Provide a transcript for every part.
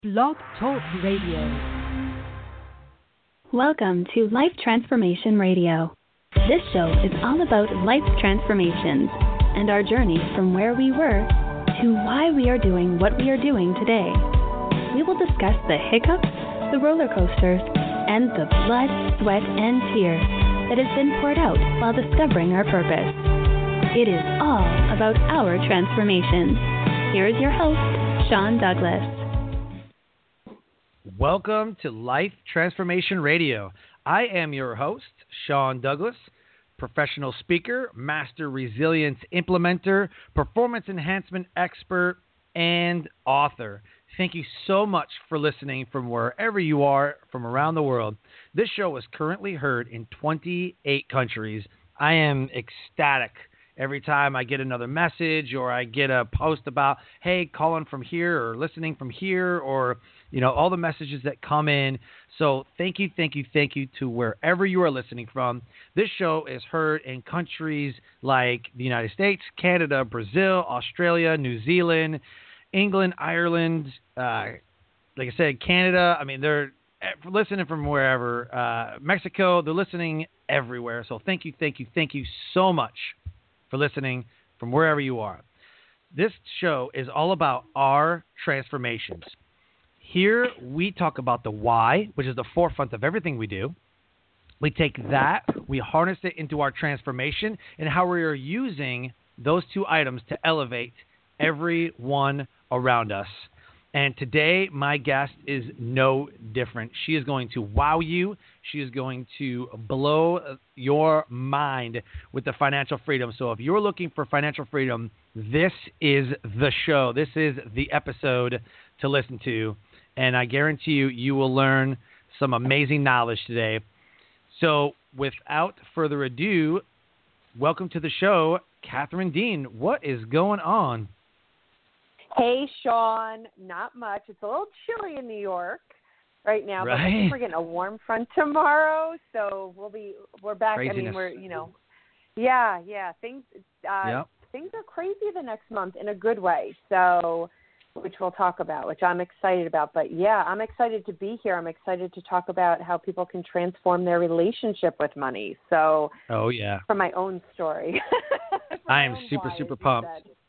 Blog Talk Radio. Welcome to Life Transformation Radio. This show is all about life transformations and our journey from where we were to why we are doing what we are doing today. We will discuss the hiccups, the roller coasters, and the blood, sweat, and tears that has been poured out while discovering our purpose. It is all about our transformations. Here is your host, Sean Douglas. Welcome to Life Transformation Radio. I am your host, Sean Douglas, professional speaker, master resilience implementer, performance enhancement expert, and author. Thank you so much for listening from wherever you are from around the world. This show is currently heard in 28 countries. I am ecstatic every time I get another message or I get a post about, hey, calling from here or listening from here, or all the messages that come in. So thank you to wherever you are listening from. This show is heard in countries like the United States, Canada, Brazil, Australia, New Zealand, England, Ireland, like I said, Canada. I mean, they're listening from wherever. Mexico, they're listening everywhere. So thank you so much for listening from wherever you are. This show is all about our transformations. Here we talk about the why, which is the forefront of everything we do. We take that, we harness it into our transformation, and how we are using those two items to elevate everyone around us. And today, my guest is no different. She is going to wow you. She is going to blow your mind with the financial freedom. So if you're looking for financial freedom, this is the show. This is the episode to listen to. And I guarantee you will learn some amazing knowledge today. So without further ado, welcome to the show, Catherine Dean. What is going on? Hey, Sean. Not much. It's a little chilly in New York right now, but I think we're getting a warm front tomorrow, so we're back. Craziness. I mean, yeah. Things are crazy the next month in a good way. So, which we'll talk about, which I'm excited about. But yeah, I'm excited to be here. I'm excited to talk about how people can transform their relationship with money. So, from my own story. I am super pumped.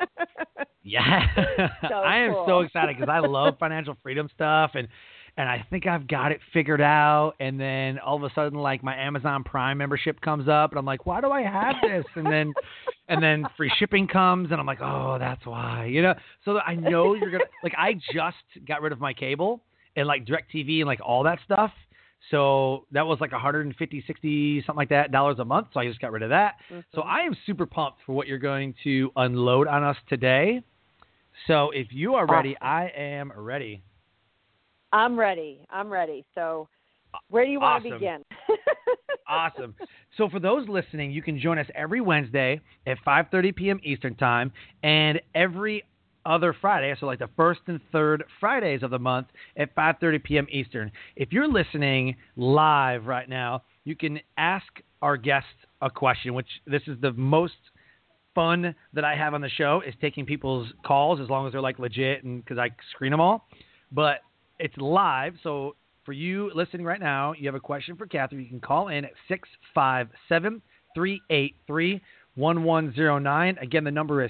Yeah. So I am cool. so excited because I love financial freedom stuff, and I think I've got it figured out. And then all of a sudden, like, my Amazon Prime membership comes up, and I'm like, why do I have this? And then free shipping comes, and I'm like, oh, that's why. So I know you're gonna like. I just got rid of my cable and like DirecTV and like all that stuff. So that was like $150, $60, something like that dollars a month. So I just got rid of that. Mm-hmm. So I am super pumped for what you're going to unload on us today. So if you are ready, I am ready. I'm ready. So where do you want to begin? Awesome. So for those listening, you can join us every Wednesday at 5:30 p.m. Eastern Time and every other Friday, so like the first and third Fridays of the month at 5:30 p.m. Eastern. If you're listening live right now, you can ask our guests a question, which this is the most fun that I have on the show, is taking people's calls as long as they're like legit, and because I screen them all. But it's live, so for you listening right now, you have a question for Catherine, you can call in at 657-383-1109. Again, the number is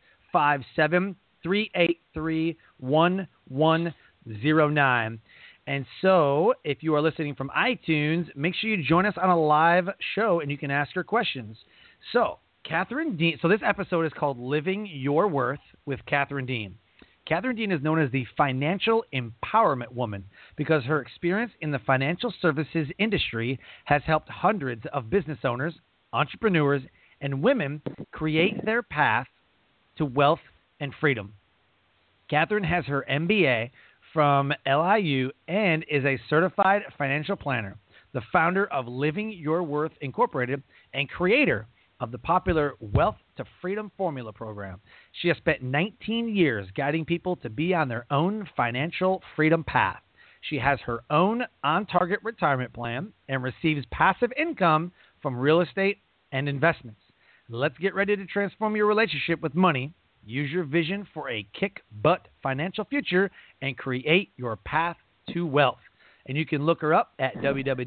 657-383-1109. And so if you are listening from iTunes, make sure you join us on a live show and you can ask your questions. So Catherine Dean, so this episode is called Living Your Worth with Catherine Dean. Catherine Dean is known as the financial empowerment woman because her experience in the financial services industry has helped hundreds of business owners, entrepreneurs, and women create their path to wealth and freedom. Catherine has her MBA from LIU and is a certified financial planner, the founder of Living Your Worth Incorporated, and creator of the popular Wealth to Freedom Formula program. She has spent 19 years guiding people to be on their own financial freedom path. She has her own on-target retirement plan and receives passive income from real estate and investments. Let's get ready to transform your relationship with money Use your vision for a kick-butt financial future and create your path to wealth. And you can look her up at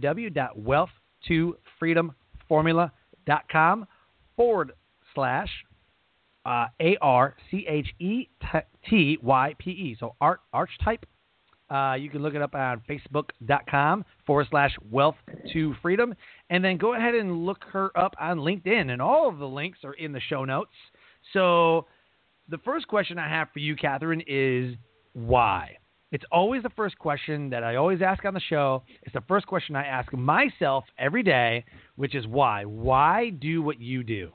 www.wealth2freedom.com/ARCHETYPE. So Archetype. You can look it up on Facebook.com/Wealth2Freedom. And then go ahead and look her up on LinkedIn. And all of the links are in the show notes. So the first question I have for you, Catherine, is why? It's always the first question that I always ask on the show. It's the first question I ask myself every day, which is why? Why do what you do?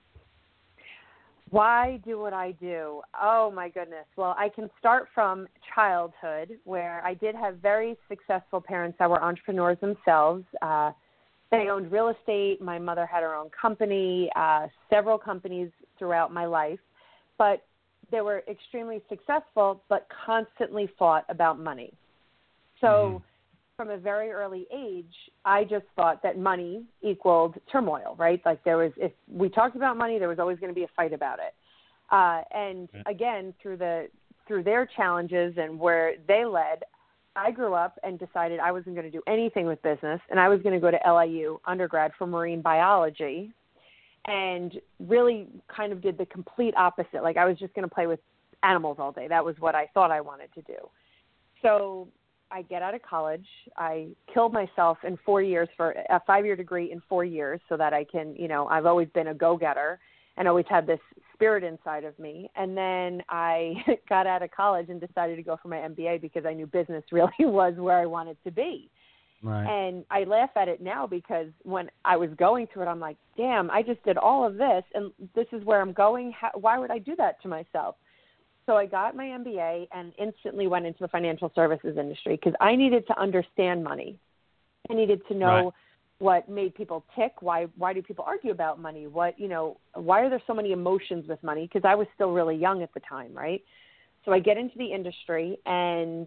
Why do what I do? Oh, my goodness. Well, I can start from childhood, where I did have very successful parents that were entrepreneurs themselves. They owned real estate. My mother had her own company, several companies throughout my life. But they were extremely successful, but constantly fought about money. So from a very early age, I just thought that money equaled turmoil, right? Like if we talked about money, there was always going to be a fight about it. And again, through their challenges and where they led, I grew up and decided I wasn't going to do anything with business, and I was going to go to LIU undergrad for marine biology, and really kind of did the complete opposite. Like I was just going to play with animals all day. That was what I thought I wanted to do. So I get out of college. I killed myself in 4 years for a 5-year degree in 4 years so that I can, I've always been a go-getter and always had this spirit inside of me. And then I got out of college and decided to go for my MBA because I knew business really was where I wanted to be. Right. And I laugh at it now because when I was going through it, I'm like, damn, I just did all of this, and this is where I'm going. Why would I do that to myself? So I got my MBA and instantly went into the financial services industry because I needed to understand money. I needed to know what made people tick. Why do people argue about money? Why are there so many emotions with money? Because I was still really young at the time, right? So I get into the industry and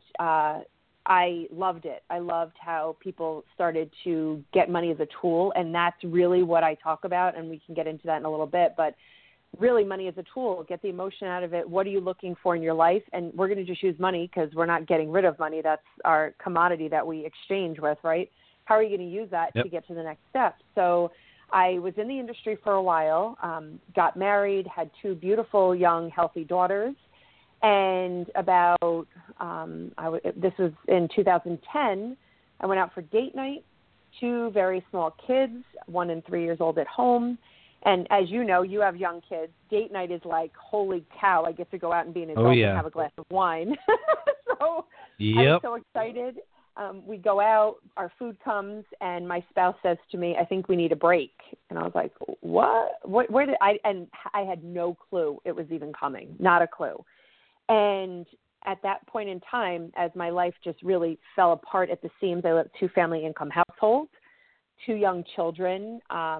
I loved it. I loved how people started to get money as a tool, and that's really what I talk about, and we can get into that in a little bit. But really, money as a tool, get the emotion out of it. What are you looking for in your life? And we're going to just use money because we're not getting rid of money. That's our commodity that we exchange with, right? How are you going to use that to get to the next step? So I was in the industry for a while, got married, had 2 beautiful, young, healthy daughters. And about, this was in 2010, I went out for date night, 2 very small kids, 1 and 3 years old at home. And as you know, you have young kids. Date night is like, holy cow, I get to go out and be an adult and have a glass of wine. So I'm so excited. We go out, our food comes, and my spouse says to me, I think we need a break. And I was like, what? Where did I? And I had no clue it was even coming, not a clue. And at that point in time, as my life just really fell apart at the seams, I lived 2-family income household, 2 young children.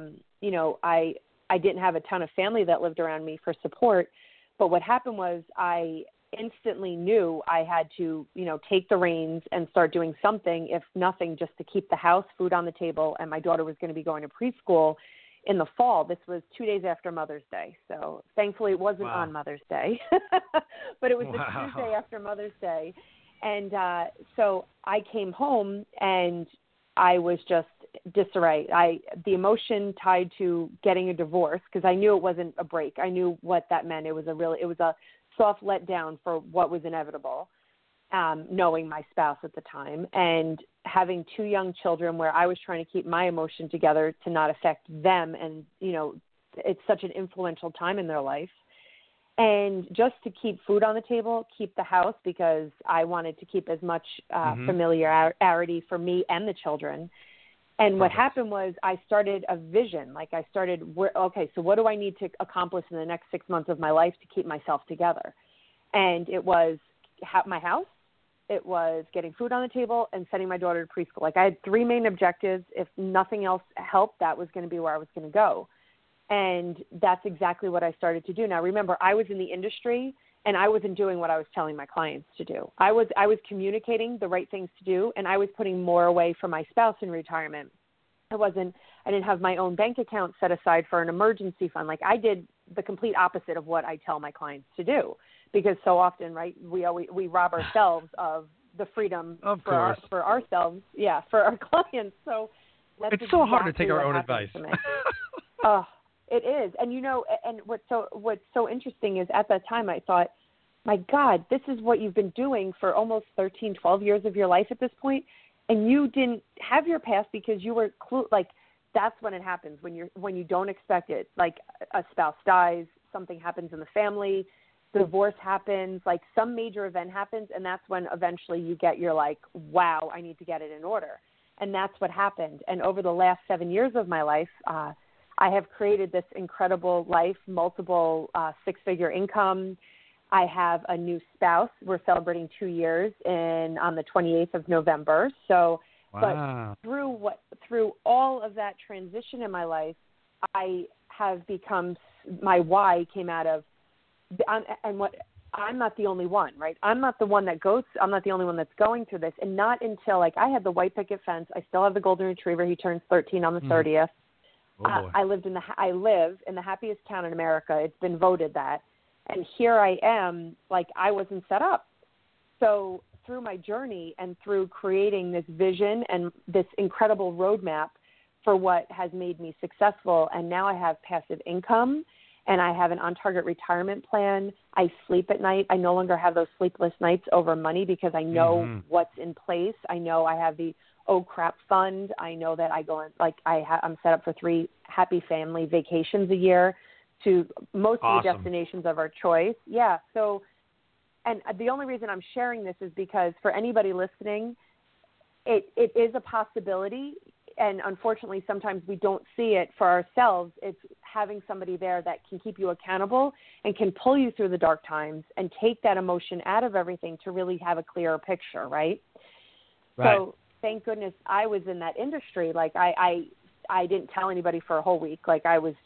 I didn't have a ton of family that lived around me for support. But what happened was I instantly knew I had to, take the reins and start doing something, if nothing, just to keep the house, food on the table. And my daughter was going to be going to preschool in the fall. This was 2 days after Mother's Day. So thankfully it wasn't on Mother's Day, but it was the Tuesday after Mother's Day. And so I came home and I was just disarray. The emotion tied to getting a divorce, because I knew it wasn't a break. I knew what that meant. It was a soft letdown for what was inevitable, knowing my spouse at the time, and having 2 young children where I was trying to keep my emotion together to not affect them. And, it's such an influential time in their life. And just to keep food on the table, keep the house, because I wanted to keep as much familiarity for me and the children. And what happened was I started a vision. So what do I need to accomplish in the next 6 months of my life to keep myself together? And it was my house, it was getting food on the table, and sending my daughter to preschool. Like I had 3 main objectives. If nothing else helped, that was going to be where I was going to go. And that's exactly what I started to do. Now, remember, I was in the industry and I wasn't doing what I was telling my clients to do. I was communicating the right things to do, and I was putting more away for my spouse in retirement. I didn't have my own bank account set aside for an emergency fund. Like I did the complete opposite of what I tell my clients to do, because so often, right, we rob ourselves of the freedom for ourselves, for our clients. So that's it's so hard to take our own advice. It is. And, and what's so interesting is at that time I thought, my God, this is what you've been doing for almost 13, 12 years of your life at this point, and you didn't have your past because you were that's when it happens, when you don't expect it. Like a spouse dies, something happens in the family, divorce happens, like some major event happens, and that's when eventually you get your wow, I need to get it in order. And that's what happened. And over the last 7 years of my life, I have created this incredible life, multiple six-figure income. I have a new spouse. We're celebrating 2 years on the 28th of November. So, wow. But through all of that transition in my life, I have become, my why came out of, I'm not the only one, right? I'm not the only one that's going through this. And not until I had the white picket fence. I still have the golden retriever. He turns 13 on the 30th. I live in the happiest town in America. It's been voted that. And here I am, I wasn't set up. So through my journey and through creating this vision and this incredible roadmap for what has made me successful, and now I have passive income and I have an on-target retirement plan. I sleep at night. I no longer have those sleepless nights over money because I know what's in place. I know I have the oh crap fund. I know that I go I'm set up for 3 happy family vacations a year to most of the destinations of our choice. Yeah. So, and the only reason I'm sharing this is because for anybody listening, it is a possibility. And unfortunately, sometimes we don't see it for ourselves. It's having somebody there that can keep you accountable and can pull you through the dark times and take that emotion out of everything to really have a clearer picture. Right. So thank goodness I was in that industry. I didn't tell anybody for a whole week. I was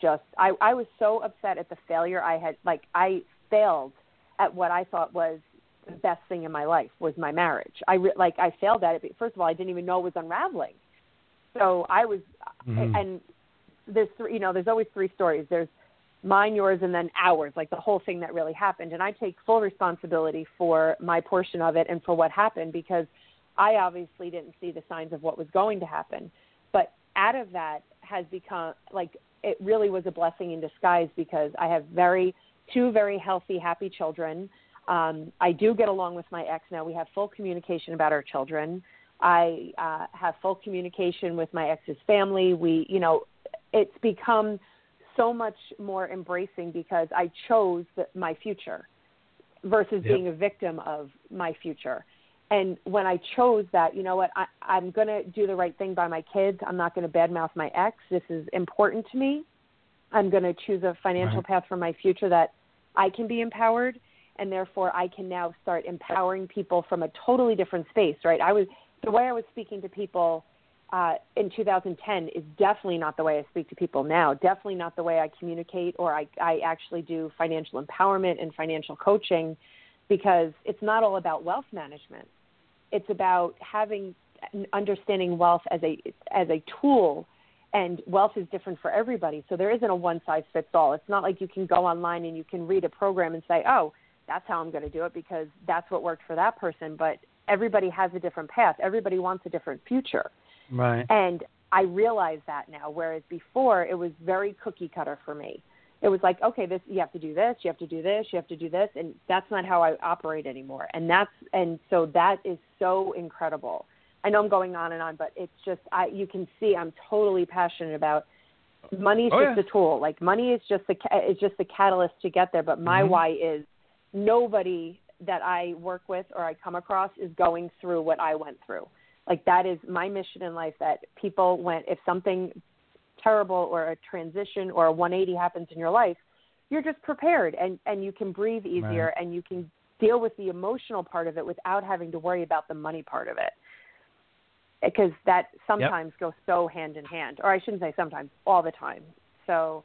so upset at the failure I had. I failed at what I thought was the best thing in my life, was my marriage. I failed at it. First of all, I didn't even know it was unraveling. So I was, and there's always 3 stories. There's mine, yours, and then ours, the whole thing that really happened. And I take full responsibility for my portion of it and for what happened, because I obviously didn't see the signs of what was going to happen. But out of that has become, it really was a blessing in disguise, because I have 2 very healthy, happy children. I do get along with my ex now. We have full communication about our children. I have full communication with my ex's family. It's become so much more embracing because I chose my future versus being a victim of my future. And when I chose that, you know what, I'm going to do the right thing by my kids. I'm not going to badmouth my ex. This is important to me. I'm going to choose a financial path for my future that I can be empowered, and therefore I can now start empowering people from a totally different space, right? The way I was speaking to people in 2010 is definitely not the way I speak to people now, definitely not the way I communicate, or I actually do financial empowerment and financial coaching, because it's not all about wealth management. It's about understanding wealth as a tool, and wealth is different for everybody. So there isn't a one-size-fits-all. It's not like you can go online and you can read a program and say, oh, that's how I'm going to do it because that's what worked for that person. But everybody has a different path. Everybody wants a different future. Right. And I realize that now, whereas before it was very cookie cutter for me. It was like, okay, you have to do this, you have to do this, you have to do this, and that's not how I operate anymore. And so that is so incredible. I know I'm going on and on, but it's just, you can see I'm totally passionate about money is just a tool. Money is just the catalyst to get there. But my why is nobody that I work with or I come across is going through what I went through. That is my mission in life, that people if something terrible or a transition or a 180 happens in your life, you're just prepared and you can breathe easier and you can deal with the emotional part of it without having to worry about the money part of it. Because that sometimes goes so hand in hand, or I shouldn't say sometimes, all the time. So,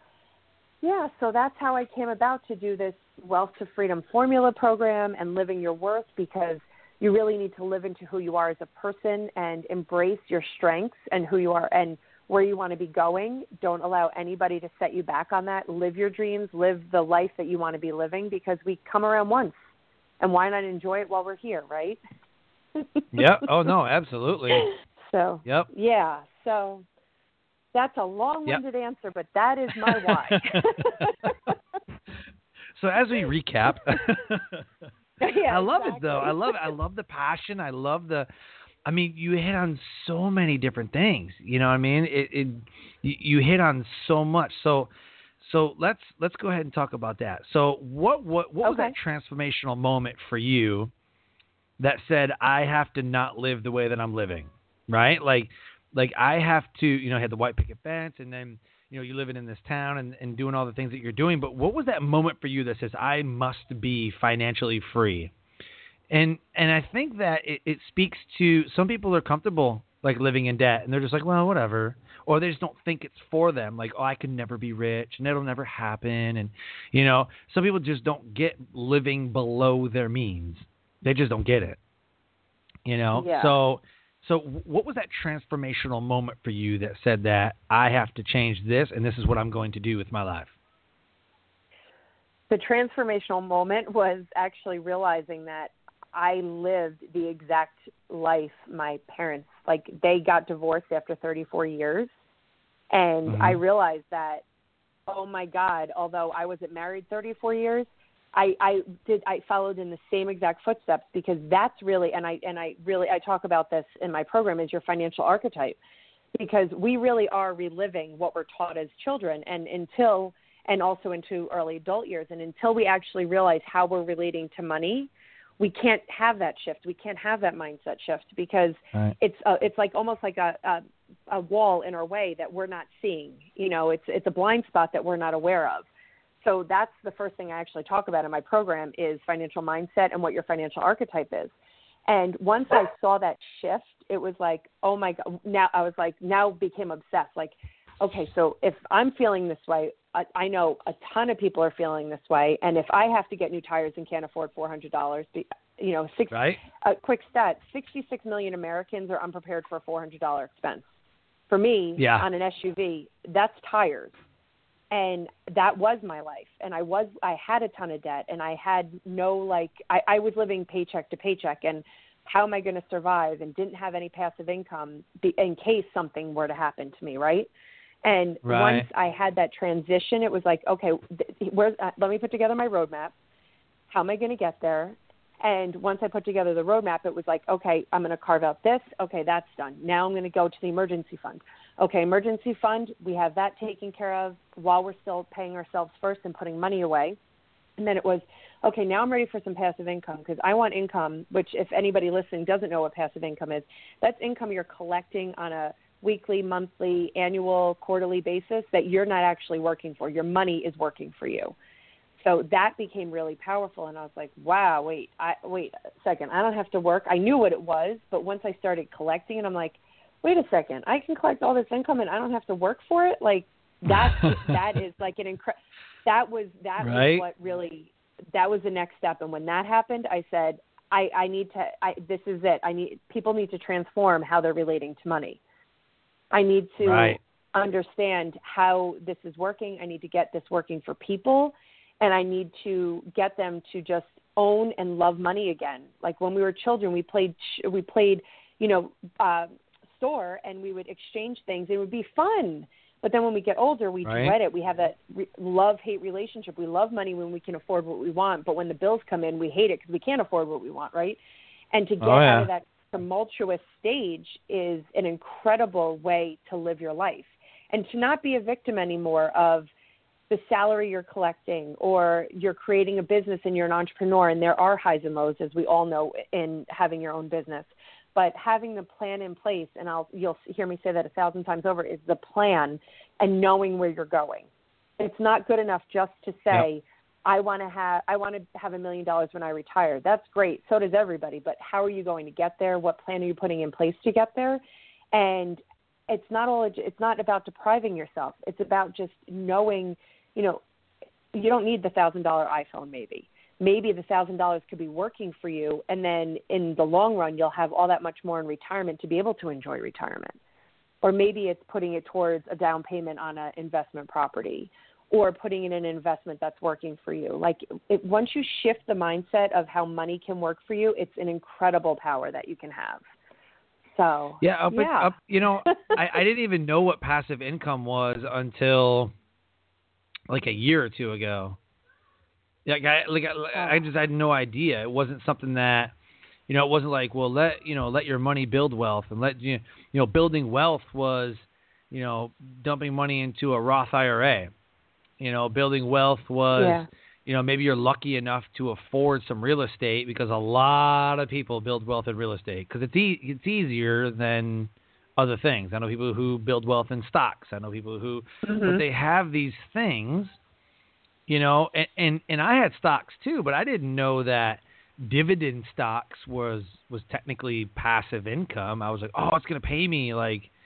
so that's how I came about to do this Wealth to Freedom Formula program and Living Your Worth, because you really need to live into who you are as a person and embrace your strengths and who you are and where you want to be going. Don't allow anybody to set you back on that. Live your dreams, live the life that you want to be living, because we come around once, and why not enjoy it while we're here, right? Yep. Oh, no, absolutely. So, yep. Yeah. So that's a long-winded answer, but that is my why. So as we recap, yeah, I love exactly. it though. I love the passion. I love you hit on so many different things. You know what I mean? You hit on so much. So let's go ahead and talk about that. So what was that transformational moment for you that said, I have to not live the way that I'm living, right? Like I have to, had the white picket fence, and then, you're living in this town and doing all the things that you're doing. But what was that moment for you that says, I must be financially free? And I think that it speaks to some people are comfortable like living in debt, and they're just like, well, whatever. Or they just don't think it's for them. Like, oh, I can never be rich, and it'll never happen. And, some people just don't get living below their means. They just don't get it, Yeah. So what was that transformational moment for you that said that I have to change this, and this is what I'm going to do with my life? The transformational moment was actually realizing that I lived the exact life my parents, like they got divorced after 34 years. And I realized that, oh my God, although I wasn't married 34 years, I followed in the same exact footsteps, because that's really, and I talk about this in my program, is your financial archetype, because we really are reliving what we're taught as children and also into early adult years. And until we actually realize how we're relating to money, we can't have that shift. We can't have that mindset shift, because it's like almost like a wall in our way that we're not seeing. It's a blind spot that we're not aware of. So that's the first thing I actually talk about in my program is financial mindset and what your financial archetype is. And once I saw that shift, it was like, oh my God, now became obsessed. Like, okay, so if I'm feeling this way, I know a ton of people are feeling this way. And if I have to get new tires and can't afford $400, a quick stat, 66 million Americans are unprepared for a $400 expense. For me, on an SUV, that's tires. And that was my life. And I had a ton of debt, and I had I was living paycheck to paycheck, and how am I going to survive, and didn't have any passive income in case something were to happen to me. Right. And once I had that transition, it was like, okay, let me put together my roadmap. How am I going to get there? And once I put together the roadmap, it was like, okay, I'm going to carve out this. Okay, that's done. Now I'm going to go to the emergency fund. Okay, emergency fund, we have that taken care of while we're still paying ourselves first and putting money away. And then it was, okay, now I'm ready for some passive income, because I want income, which if anybody listening doesn't know what passive income is, that's income you're collecting on a weekly, monthly, annual, quarterly basis that you're not actually working for. Your money is working for you. So that became really powerful, and I was like, wow, wait a second. I don't have to work. I knew what it was, but once I started collecting it, I'm like, wait a second. I can collect all this income, and I don't have to work for it? Like, that is like an incredible – that was what really – that was the next step. And when that happened, I said, I need to – this is it. People need to transform how they're relating to money. I need to understand how this is working. I need to get this working for people. And I need to get them to just own and love money again. Like when we were children, we played, store, and we would exchange things. It would be fun. But then when we get older, we dread it. We have that love-hate relationship. We love money when we can afford what we want. But when the bills come in, we hate it because we can't afford what we want, right? And to get out of that tumultuous stage is an incredible way to live your life. And to not be a victim anymore of the salary you're collecting, or you're creating a business and you're an entrepreneur, and there are highs and lows, as we all know, in having your own business. But having the plan in place, and you'll hear me say that 1,000 times over, is the plan and knowing where you're going. It's not good enough just to say, I want to have $1 million when I retire. That's great. So does everybody. But how are you going to get there? What plan are you putting in place to get there? And it's not about depriving yourself. It's about just knowing, you don't need the $1,000 iPhone maybe. Maybe the $1,000 could be working for you, and then in the long run, you'll have all that much more in retirement to be able to enjoy retirement. or maybe it's putting it towards a down payment on an investment property, or putting in an investment that's working for you. Like once you shift the mindset of how money can work for you, it's an incredible power that you can have. So I didn't even know what passive income was until like a year or two ago. I just had no idea. It wasn't something that, it wasn't like, well, let your money build wealth, and building wealth was, dumping money into a Roth IRA. Building wealth was, maybe you're lucky enough to afford some real estate, because a lot of people build wealth in real estate because it's easier than other things. I know people who build wealth in stocks. I know people who, but they have these things, and I had stocks too, but I didn't know that dividend stocks was technically passive income. I was like, oh, it's going to pay me.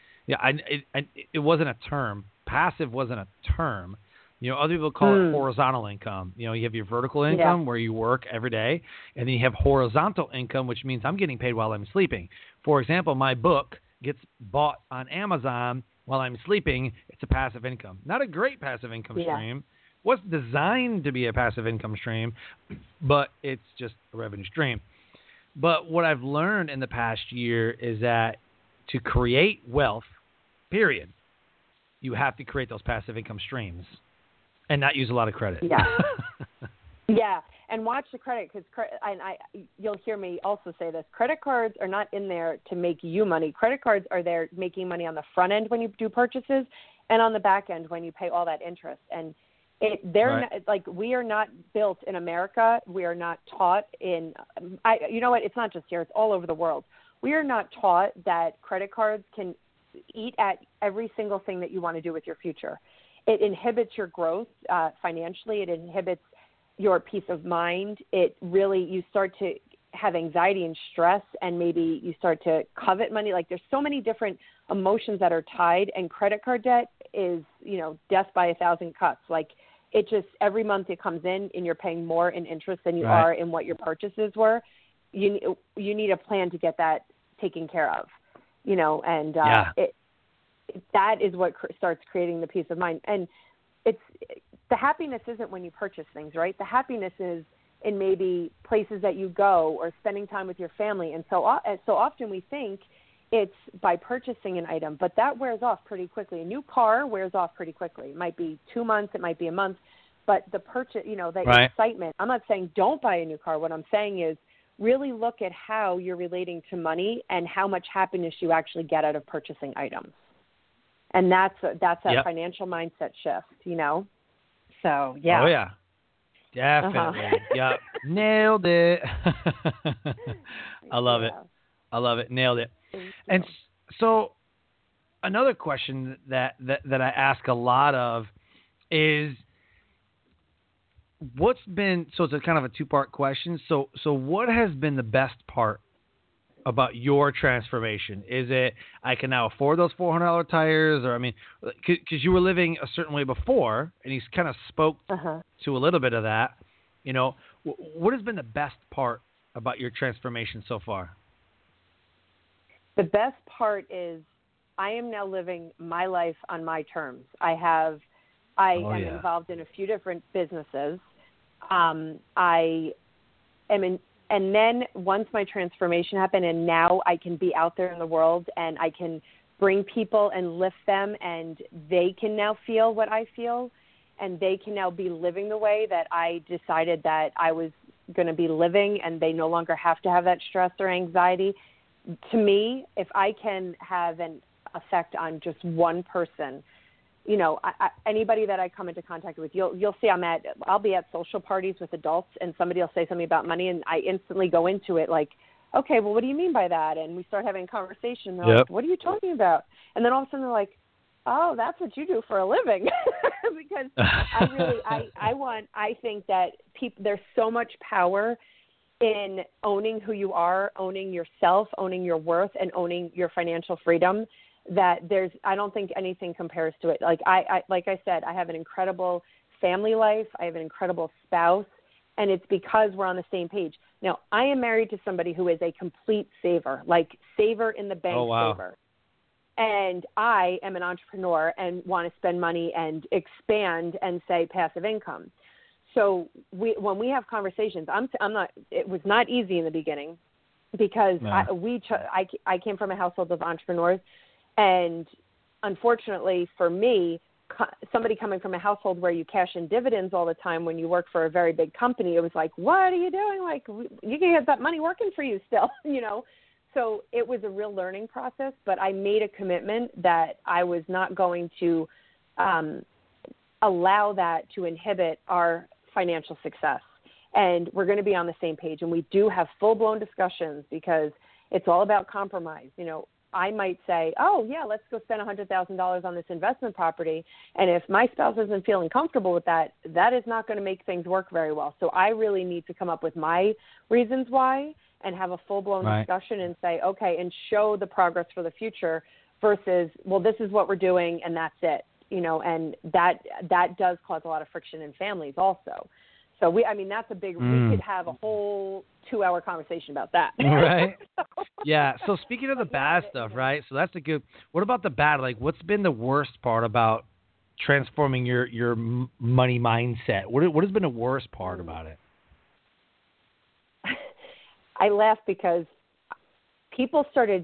It wasn't a term. Passive wasn't a term. Other people call it horizontal income. You have your vertical income where you work every day, and then you have horizontal income, which means I'm getting paid while I'm sleeping. For example, my book gets bought on Amazon while I'm sleeping. It's a passive income. Not a great passive income stream. Was designed to be a passive income stream, but it's just a revenue stream. But what I've learned in the past year is that to create wealth, period, you have to create those passive income streams and not use a lot of credit. Yeah. And watch the credit, because you'll hear me also say this. Credit cards are not in there to make you money. Credit cards are there making money on the front end when you do purchases, and on the back end when you pay all that interest. And we are not built in America. We are not taught in, you know what? It's not just here. It's all over the world. We are not taught that credit cards can eat at every single thing that you want to do with your future. It inhibits your growth financially. It inhibits your peace of mind. You start to have anxiety and stress, and maybe you start to covet money. Like, there's so many different emotions that are tied, and credit card debt is, death by a thousand cuts. Like, it just, every month it comes in and you're paying more in interest than you are in what your purchases were. You need a plan to get that taken care of, that is what starts creating the peace of mind. And the happiness isn't when you purchase things, right? The happiness is in maybe places that you go or spending time with your family. And so often we think it's by purchasing an item, but that wears off pretty quickly. A new car wears off pretty quickly. It might be 2 months, it might be a month, but the purchase, that excitement, I'm not saying don't buy a new car. What I'm saying is really look at how you're relating to money and how much happiness you actually get out of purchasing items. And that's that financial mindset shift, So, yeah. Oh, yeah. Definitely. Yep. Nailed it. I love it. I love it. Nailed it. And so another question that I ask a lot of is it's a kind of a two-part question. So what has been the best part about your transformation? Is it, I can now afford those $400 tires? Or, because you were living a certain way before, and you kind of spoke to a little bit of that. What has been the best part about your transformation so far? The best part is I am now living my life on my terms. I am involved in a few different businesses. And then once my transformation happened, and now I can be out there in the world and I can bring people and lift them, and they can now feel what I feel, and they can now be living the way that I decided that I was going to be living, and they no longer have to have that stress or anxiety. To me, if I can have an effect on just one person, anybody that I come into contact with, you'll see I'll be at social parties with adults, and somebody will say something about money, and I instantly go into it like, okay, well, what do you mean by that? And we start having a conversation. They're like, what are you talking about? And then all of a sudden they're like, oh, that's what you do for a living. Because I think that there's so much power in owning who you are, owning yourself, owning your worth, and owning your financial freedom, that I don't think anything compares to it. Like I said, I have an incredible family life. I have an incredible spouse, and it's because we're on the same page. Now, I am married to somebody who is a complete saver, like saver in the bank saver. And I am an entrepreneur and want to spend money and expand and say passive income. So when we have conversations, it was not easy in the beginning because I came from a household of entrepreneurs. And unfortunately for me, somebody coming from a household where you cash in dividends all the time when you work for a very big company, it was like, what are you doing? Like, you can get that money working for you still, you know? So it was a real learning process, but I made a commitment that I was not going to allow that to inhibit our financial success. And we're going to be on the same page. And we do have full-blown discussions because it's all about compromise. You know, I might say, oh, yeah, let's go spend $100,000 on this investment property. And if my spouse isn't feeling comfortable with that, that is not going to make things work very well. So I really need to come up with my reasons why and have a full-blown discussion and say, okay, and show the progress for the future versus, well, this is what we're doing and that's it, you know, and that does cause a lot of friction in families also. So that's a big, we could have a whole 2-hour conversation about that. Right. Yeah. So speaking of the bad stuff, right? So that's a good, what about the bad? Like what's been the worst part about transforming your money mindset? What has been the worst part about it? I laugh because people started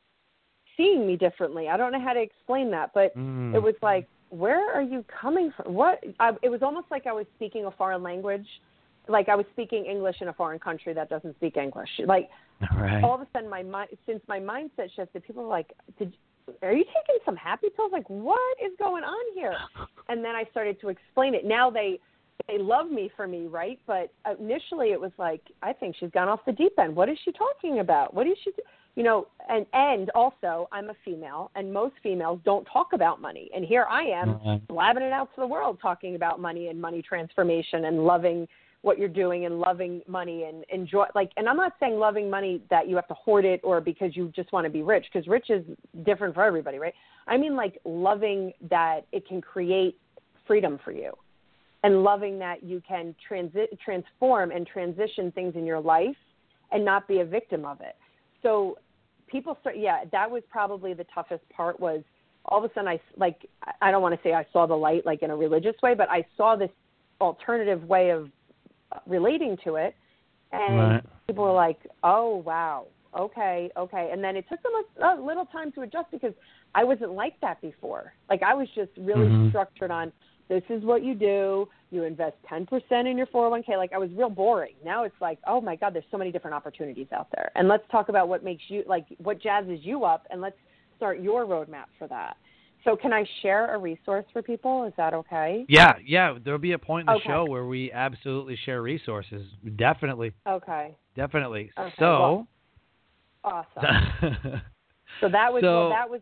seeing me differently. I don't know how to explain that, but it was like, where are you coming from? It was almost like I was speaking a foreign language, like I was speaking English in a foreign country that doesn't speak English. Like all of a sudden, since my mindset shifted, people were like, are you taking some happy pills? Like, what is going on here? And then I started to explain it. Now they love me for me, right? But initially it was like, I think she's gone off the deep end. What is she talking about? What is she you know, and also I'm a female, and most females don't talk about money. And here I am blabbing it out to the world, talking about money and money transformation and loving what you're doing and loving money and enjoy. Like, and I'm not saying loving money that you have to hoard it or because you just want to be rich, because rich is different for everybody, right? I mean, like loving that it can create freedom for you and loving that you can transform and transition things in your life and not be a victim of it. So people that was probably the toughest part was all of a sudden I don't want to say I saw the light like in a religious way, but I saw this alternative way of relating to it. And people were like, oh, wow, okay. And then it took them a little time to adjust because I wasn't like that before. Like I was just really structured on this is what you do. You invest 10% in your 401k. Like I was real boring. Now it's like, oh my God, there's so many different opportunities out there. And let's talk about what makes you, like what jazzes you up, and let's start your roadmap for that. So can I share a resource for people? Is that okay? Yeah. There'll be a point in the show where we absolutely share resources. Definitely. Okay. Definitely. Okay. So. Well, awesome. So that was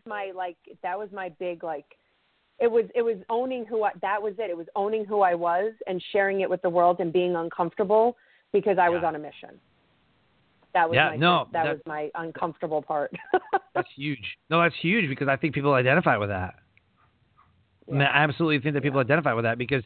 my big, like, it was owning that was it. It was owning who I was and sharing it with the world and being uncomfortable because I was on a mission. That was was my uncomfortable part. That's huge. No, that's huge because I think people identify with that. Yeah. I mean, I absolutely think that people identify with that because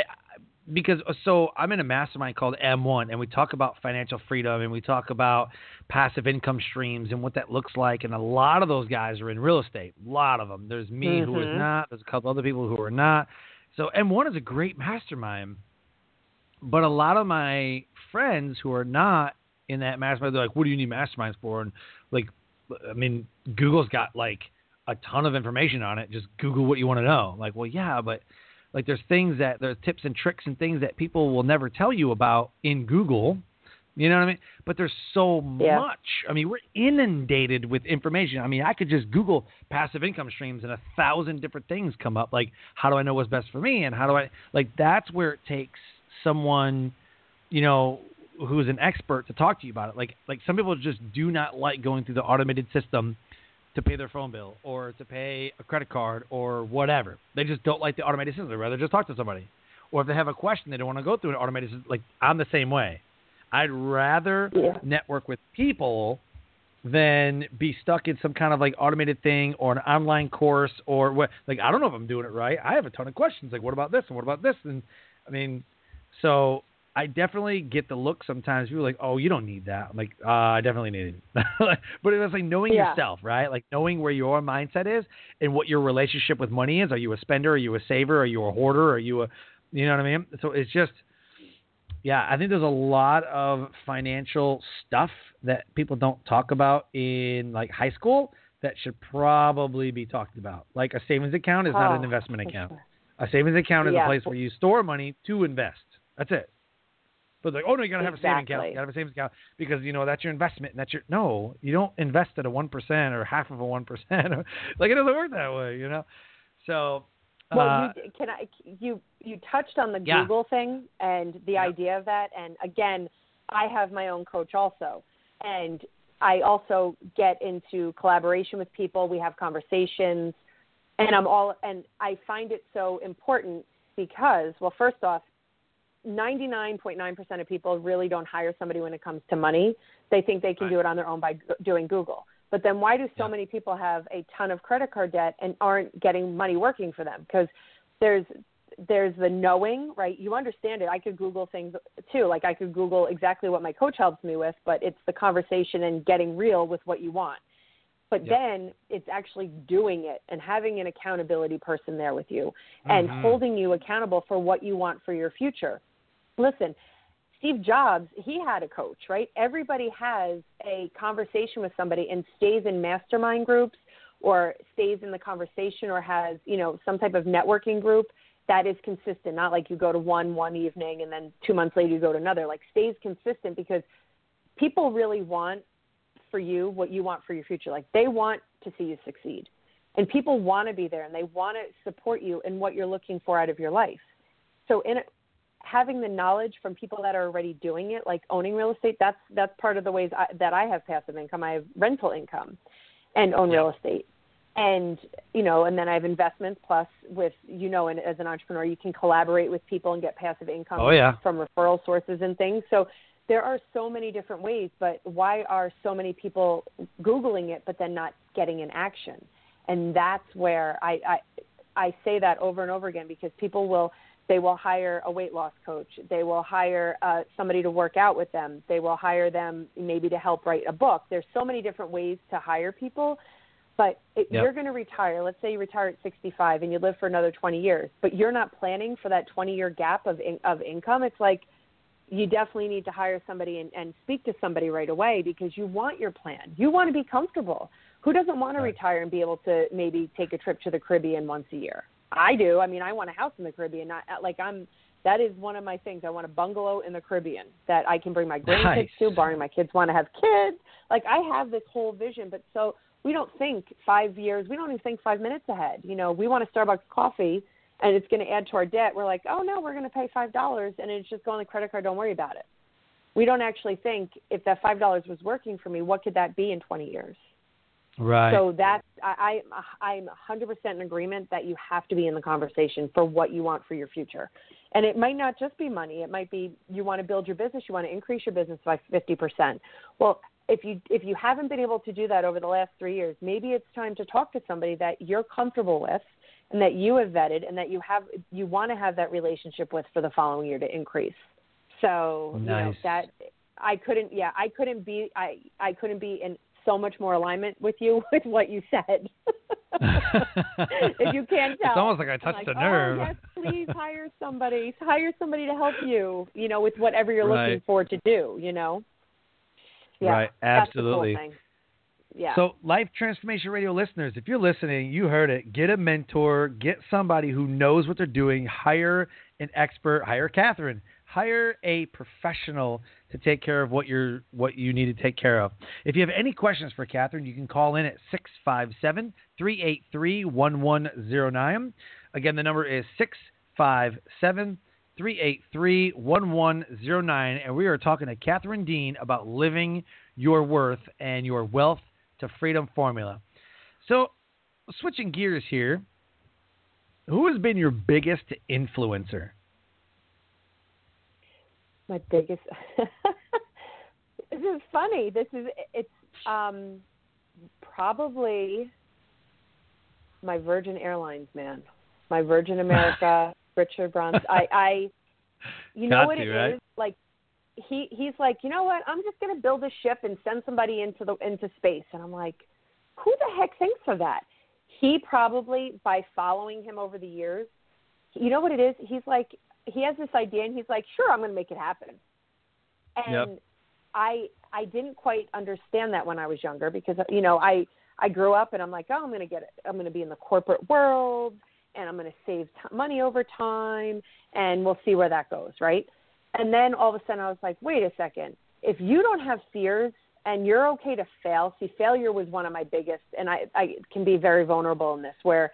I'm in a mastermind called M1, and we talk about financial freedom and we talk about passive income streams and what that looks like. And a lot of those guys are in real estate. A lot of them. There's me who is not. There's a couple other people who are not. So M1 is a great mastermind, but a lot of my friends who are not in that mastermind, they're like, what do you need masterminds for? And like, I mean, Google's got like a ton of information on it. Just Google what you want to know. Like, well, yeah, but like there's tips and tricks and things that people will never tell you about in Google. You know what I mean? But there's so much. I mean, we're inundated with information. I mean, I could just Google passive income streams and 1,000 different things come up. Like, how do I know what's best for me? And how do I, like, that's where it takes someone, you know, who's an expert to talk to you about it. Like some people just do not like going through the automated system to pay their phone bill or to pay a credit card or whatever. They just don't like the automated system. They'd rather just talk to somebody. Or if they have a question, they don't want to go through an automated system. Like, I'm the same way. I'd rather network with people than be stuck in some kind of like automated thing or an online course or what. Like, I don't know if I'm doing it right. I have a ton of questions. Like, what about this and what about this? And I mean, so I definitely get the look sometimes. People are like, oh, you don't need that. I'm like, I definitely need it. But it was like knowing yourself, right? Like knowing where your mindset is and what your relationship with money is. Are you a spender? Are you a saver? Are you a hoarder? Are you you know what I mean? So it's just, I think there's a lot of financial stuff that people don't talk about in like high school that should probably be talked about. Like a savings account is not an investment account. Sure. A savings account is a place where you store money to invest. That's it. But like, oh no, you gotta have a savings account. You gotta have a savings account because that's your investment, and that's your. No, you don't invest at a 1% or half of a 1%. Like it doesn't work that way, So. Well, you touched on the Google thing and the idea of that, and again, I have my own coach also, and I also get into collaboration with people. We have conversations, and I find it so important because, well, first off, 99.9% of people really don't hire somebody when it comes to money. They think they can do it on their own by doing Google. But then why do so many people have a ton of credit card debt and aren't getting money working for them? Because there's the knowing, right? You understand it. I could Google things too. Like I could Google exactly what my coach helps me with, but it's the conversation and getting real with what you want. But then it's actually doing it and having an accountability person there with you and holding you accountable for what you want for your future. Listen, Steve Jobs, he had a coach, right? Everybody has a conversation with somebody and stays in mastermind groups or stays in the conversation or has, some type of networking group that is consistent. Not like you go to one evening and then 2 months later you go to another. Like stays consistent because people really want for you what you want for your future. Like they want to see you succeed. And people want to be there and they want to support you in what you're looking for out of your life. So having the knowledge from people that are already doing it, like owning real estate, that's part of the ways that I have passive income. I have rental income and own real estate. And, and then I have investments plus with, and as an entrepreneur, you can collaborate with people and get passive income from referral sources and things. So there are so many different ways, but why are so many people Googling it but then not getting in action? And that's where I say that over and over again because they will hire a weight loss coach. They will hire somebody to work out with them. They will hire them maybe to help write a book. There's so many different ways to hire people. But if you're going to retire, let's say you retire at 65 and you live for another 20 years, but you're not planning for that 20-year gap of income, it's like you definitely need to hire somebody and speak to somebody right away because you want your plan. You want to be comfortable. Who doesn't want to retire and be able to maybe take a trip to the Caribbean once a year? I do. I mean, I want a house in the Caribbean. That is one of my things. I want a bungalow in the Caribbean that I can bring my grandkids to, barring my kids want to have kids. Like I have this whole vision, but so we don't think 5 years. We don't even think 5 minutes ahead. We want a Starbucks coffee and it's going to add to our debt. We're like, oh no, we're going to pay $5 and it's just going on the credit card. Don't worry about it. We don't actually think if that $5 was working for me, what could that be in 20 years? Right. So that's I'm 100% in agreement that you have to be in the conversation for what you want for your future. And it might not just be money. It might be you want to build your business. You want to increase your business by 50%. Well, if you haven't been able to do that over the last 3 years, maybe it's time to talk to somebody that you're comfortable with and that you have vetted and that you want to have that relationship with for the following year to increase. So nice. That I couldn't be in so much more alignment with you with what you said. If you can't tell. It's almost like I touched a nerve. Oh, yes, please hire somebody. Hire somebody to help you, with whatever you're looking for to do, Yeah, right, absolutely. That's the cool thing. Yeah. So, Life Transformation Radio listeners, if you're listening, you heard it. Get a mentor. Get somebody who knows what they're doing. Hire an expert. Hire Catherine. Hire a professional to take care of what you need to take care of. If you have any questions for Catherine, you can call in at 657-383-1109. Again, the number is 657-383-1109. And we are talking to Catherine Dean about living your worth and your wealth to freedom formula. So, switching gears here, who has been your biggest influencer? My biggest. This is funny. It's probably my Virgin Airlines man, my Virgin America, Richard Branson. you know what to, it right? is? Like, he's like, you know what? I'm just going to build a ship and send somebody into space. And I'm like, who the heck thinks of that? He probably, by following him over the years, you know what it is? He's like, he has this idea, and he's like, sure, I'm going to make it happen. And I didn't quite understand that when I was younger because, you know, I grew up and I'm like, oh, I'm going to be in the corporate world and I'm going to save money over time and we'll see where that goes, right? And then all of a sudden I was like, wait a second. If you don't have fears and you're okay to fail, see, failure was one of my biggest, and I can be very vulnerable in this, where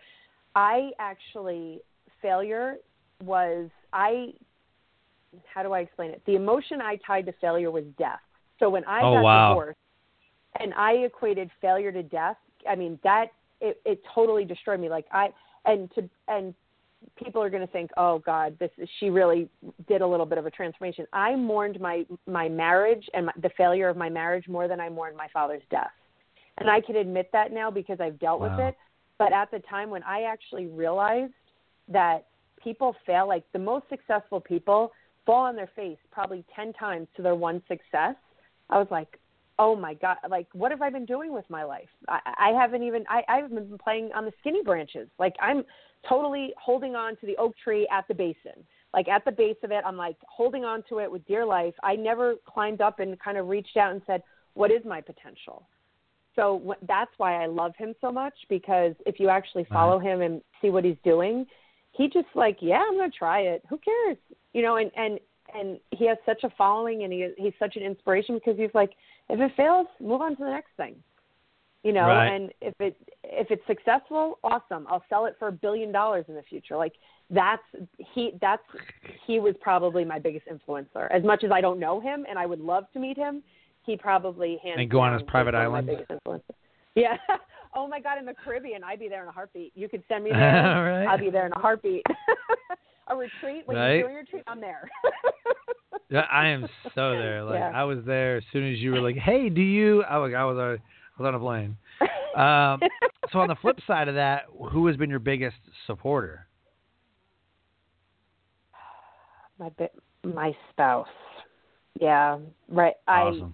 failure was, how do I explain it? The emotion I tied to failure was death. So when I got divorced and I equated failure to death, I mean, it totally destroyed me. Like and people are going to think, oh God, she really did a little bit of a transformation. I mourned my marriage and the failure of my marriage more than I mourned my father's death. And I can admit that now because I've dealt with it. But at the time when I actually realized that people fail, like the most successful people fall on their face probably 10 times to their one success, I was like, oh my God, like what have I been doing with my life? I haven't been playing on the skinny branches. Like I'm totally holding on to the oak tree at the basin. Like at the base of it, I'm like holding on to it with dear life. I never climbed up and kind of reached out and said, what is my potential? So that's why I love him so much, because if you actually follow him and see what he's doing, he just like, yeah, I'm going to try it. Who cares? You know, and he has such a following, and he's such an inspiration because he's like, if it fails, move on to the next thing. You know, and if it's successful, awesome. I'll sell it for $1 billion in the future. Like he was probably my biggest influencer. As much as I don't know him and I would love to meet him, he probably and go on his private island. My biggest influencer. Yeah. Oh my God, in the Caribbean, I'd be there in a heartbeat. You could send me there. I'll be there in a heartbeat. A retreat, when you're doing a retreat, I'm there. Yeah, I am so there. Like I was there as soon as you were like, "Hey, do you?" I was on a plane. So on the flip side of that, who has been your biggest supporter? My spouse. Yeah, right. Awesome.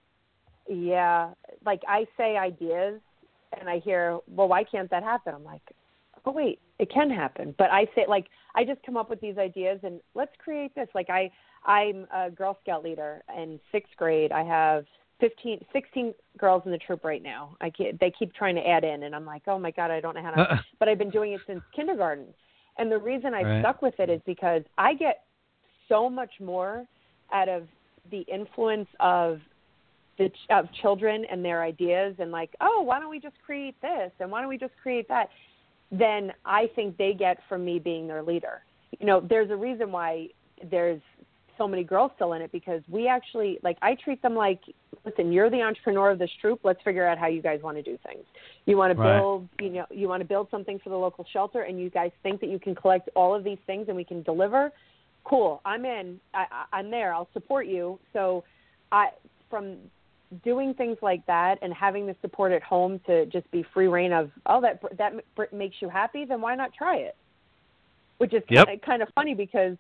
Like I say ideas, and I hear, well, why can't that happen? I'm like, oh wait, it can happen. But I say, like, I just come up with these ideas and let's create this. Like I'm a Girl Scout leader in 6th grade. I have 16 girls in the troop right now. They keep trying to add in, and I'm like, oh my God, I don't know how to, but I've been doing it since kindergarten. And the reason I've stuck with it is because I get so much more out of the influence of children and their ideas, and like, oh, why don't we just create this? And why don't we just create that? Then I think they get from me being their leader. You know, there's a reason why there's so many girls still in it, because we actually, like, I treat them like, listen, you're the entrepreneur of this troop. Let's figure out how you guys want to do things. You want to build, you want to build something for the local shelter, and you guys think that you can collect all of these things and we can deliver. Cool. I'm in. I'm there. I'll support you. So from doing things like that and having the support at home to just be free reign of, oh, that makes you happy, then why not try it? Which is kind of funny, because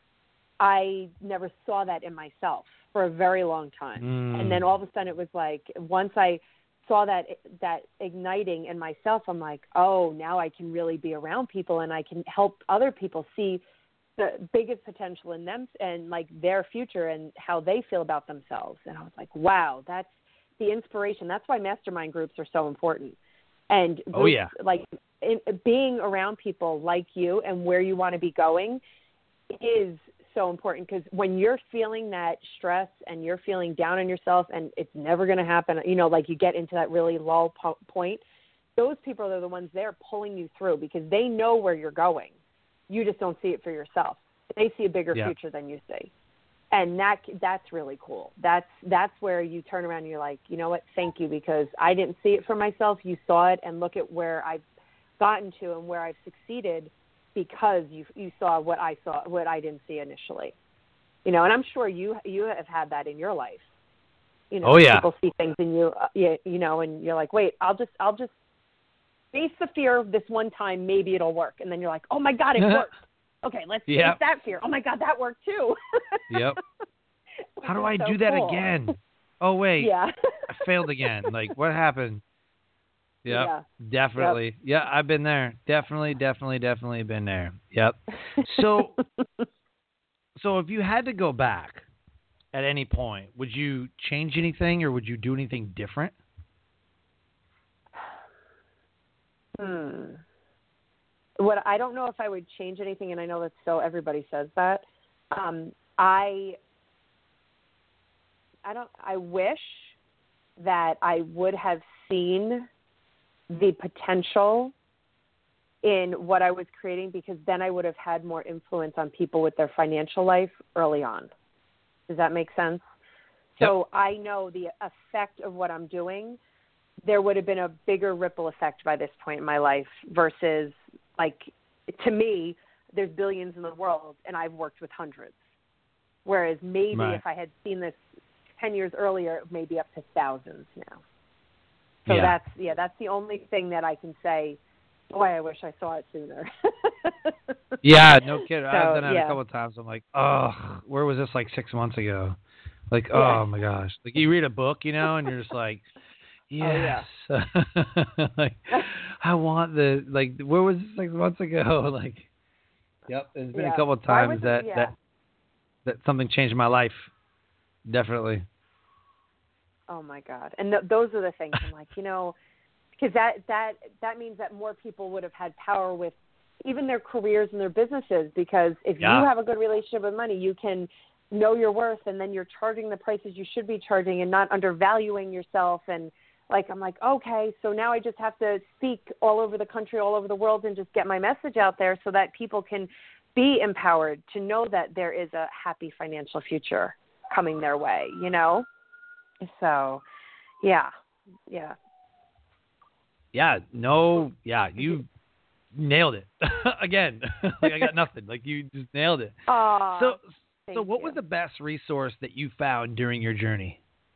I never saw that in myself for a very long time. And then all of a sudden it was like, once I saw that igniting in myself, I'm like, oh, now I can really be around people and I can help other people see the biggest potential in them and like their future and how they feel about themselves. And I was like, wow, that's the inspiration. That's why mastermind groups are so important. And groups, like being around people like you and where you want to be going is so important, because when you're feeling that stress and you're feeling down on yourself and it's never going to happen, like you get into that really lull point, those people are the ones there pulling you through, because they know where you're going. You just don't see it for yourself. They see a bigger future than you see. And that's really cool. That's where you turn around and you're like, you know what, thank you, because I didn't see it for myself. You saw it, and look at where I've gotten to and where I've succeeded, because you saw what I saw, what I didn't see initially. And I'm sure you have had that in your life. People see things in you, and you're like, wait, I'll just face the fear of this one time, maybe it'll work. And then you're like, oh my God, it worked. Okay, let's face that fear. Oh my God, that worked too. Yep. How do I do that again? Oh wait, yeah. I failed again. Like, what happened? Yep, definitely. Yep. Yeah, I've been there. Definitely been there. Yep. So if you had to go back at any point, would you change anything or would you do anything different? What I don't know if I would change anything, and I know that still everybody says that. I wish that I would have seen the potential in what I was creating, because then I would have had more influence on people with their financial life early on. Does that make sense? Yep. So I know the effect of what I'm doing. There would have been a bigger ripple effect by this point in my life versus, like, to me, there's billions in the world and I've worked with hundreds. Whereas maybe if I had seen this 10 years earlier, it may be up to thousands now. So that's the only thing that I can say. Boy, I wish I saw it sooner. Yeah, no kidding. I've done it a couple of times. I'm like, oh, where was this like 6 months ago? Like, oh my gosh. Like, you read a book, and you're just like, yes. Like, I want where was this 6 months ago? Like, yep. There's been a couple of times that something changed my life. Definitely. Oh my God. And those are the things I'm like, because that means that more people would have had power with even their careers and their businesses, because if you have a good relationship with money, you can know your worth, and then you're charging the prices you should be charging and not undervaluing yourself. And like, I'm like, okay, so now I just have to speak all over the country, all over the world, and just get my message out there so that people can be empowered to know that there is a happy financial future coming their way, So, yeah. Yeah, you nailed it. Again, like, I got nothing. Like, you just nailed it. So what was the best resource that you found during your journey?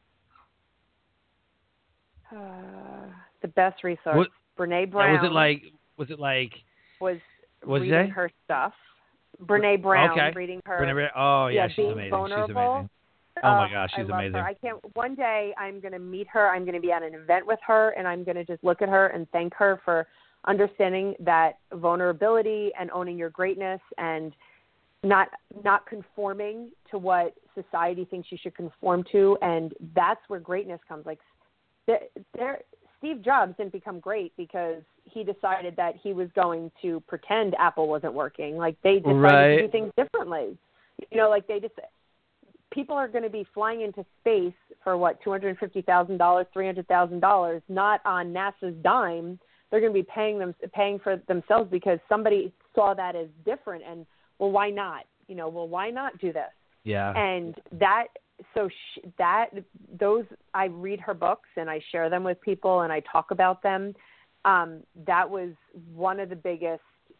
The best resource, Brene Brown. Was it like reading her stuff. Brene Brown, reading her. Brene Brown. Oh yeah, she's amazing. Vulnerable. She's amazing. Oh my gosh, she's I love amazing. Her. One day I'm going to meet her. I'm going to be at an event with her, and I'm going to just look at her and thank her for understanding that vulnerability and owning your greatness and not conforming to what society thinks you should conform to. And that's where greatness comes. Like, Steve Jobs didn't become great because he decided that he was going to pretend Apple wasn't working. Like, they decided to do things differently. Like, they just... People are going to be flying into space for $250,000, $300,000, not on NASA's dime. They're going to be paying for themselves because somebody saw that as different. And why not? Why not do this? Yeah. And those, I read her books and I share them with people and I talk about them. That was one of the biggest,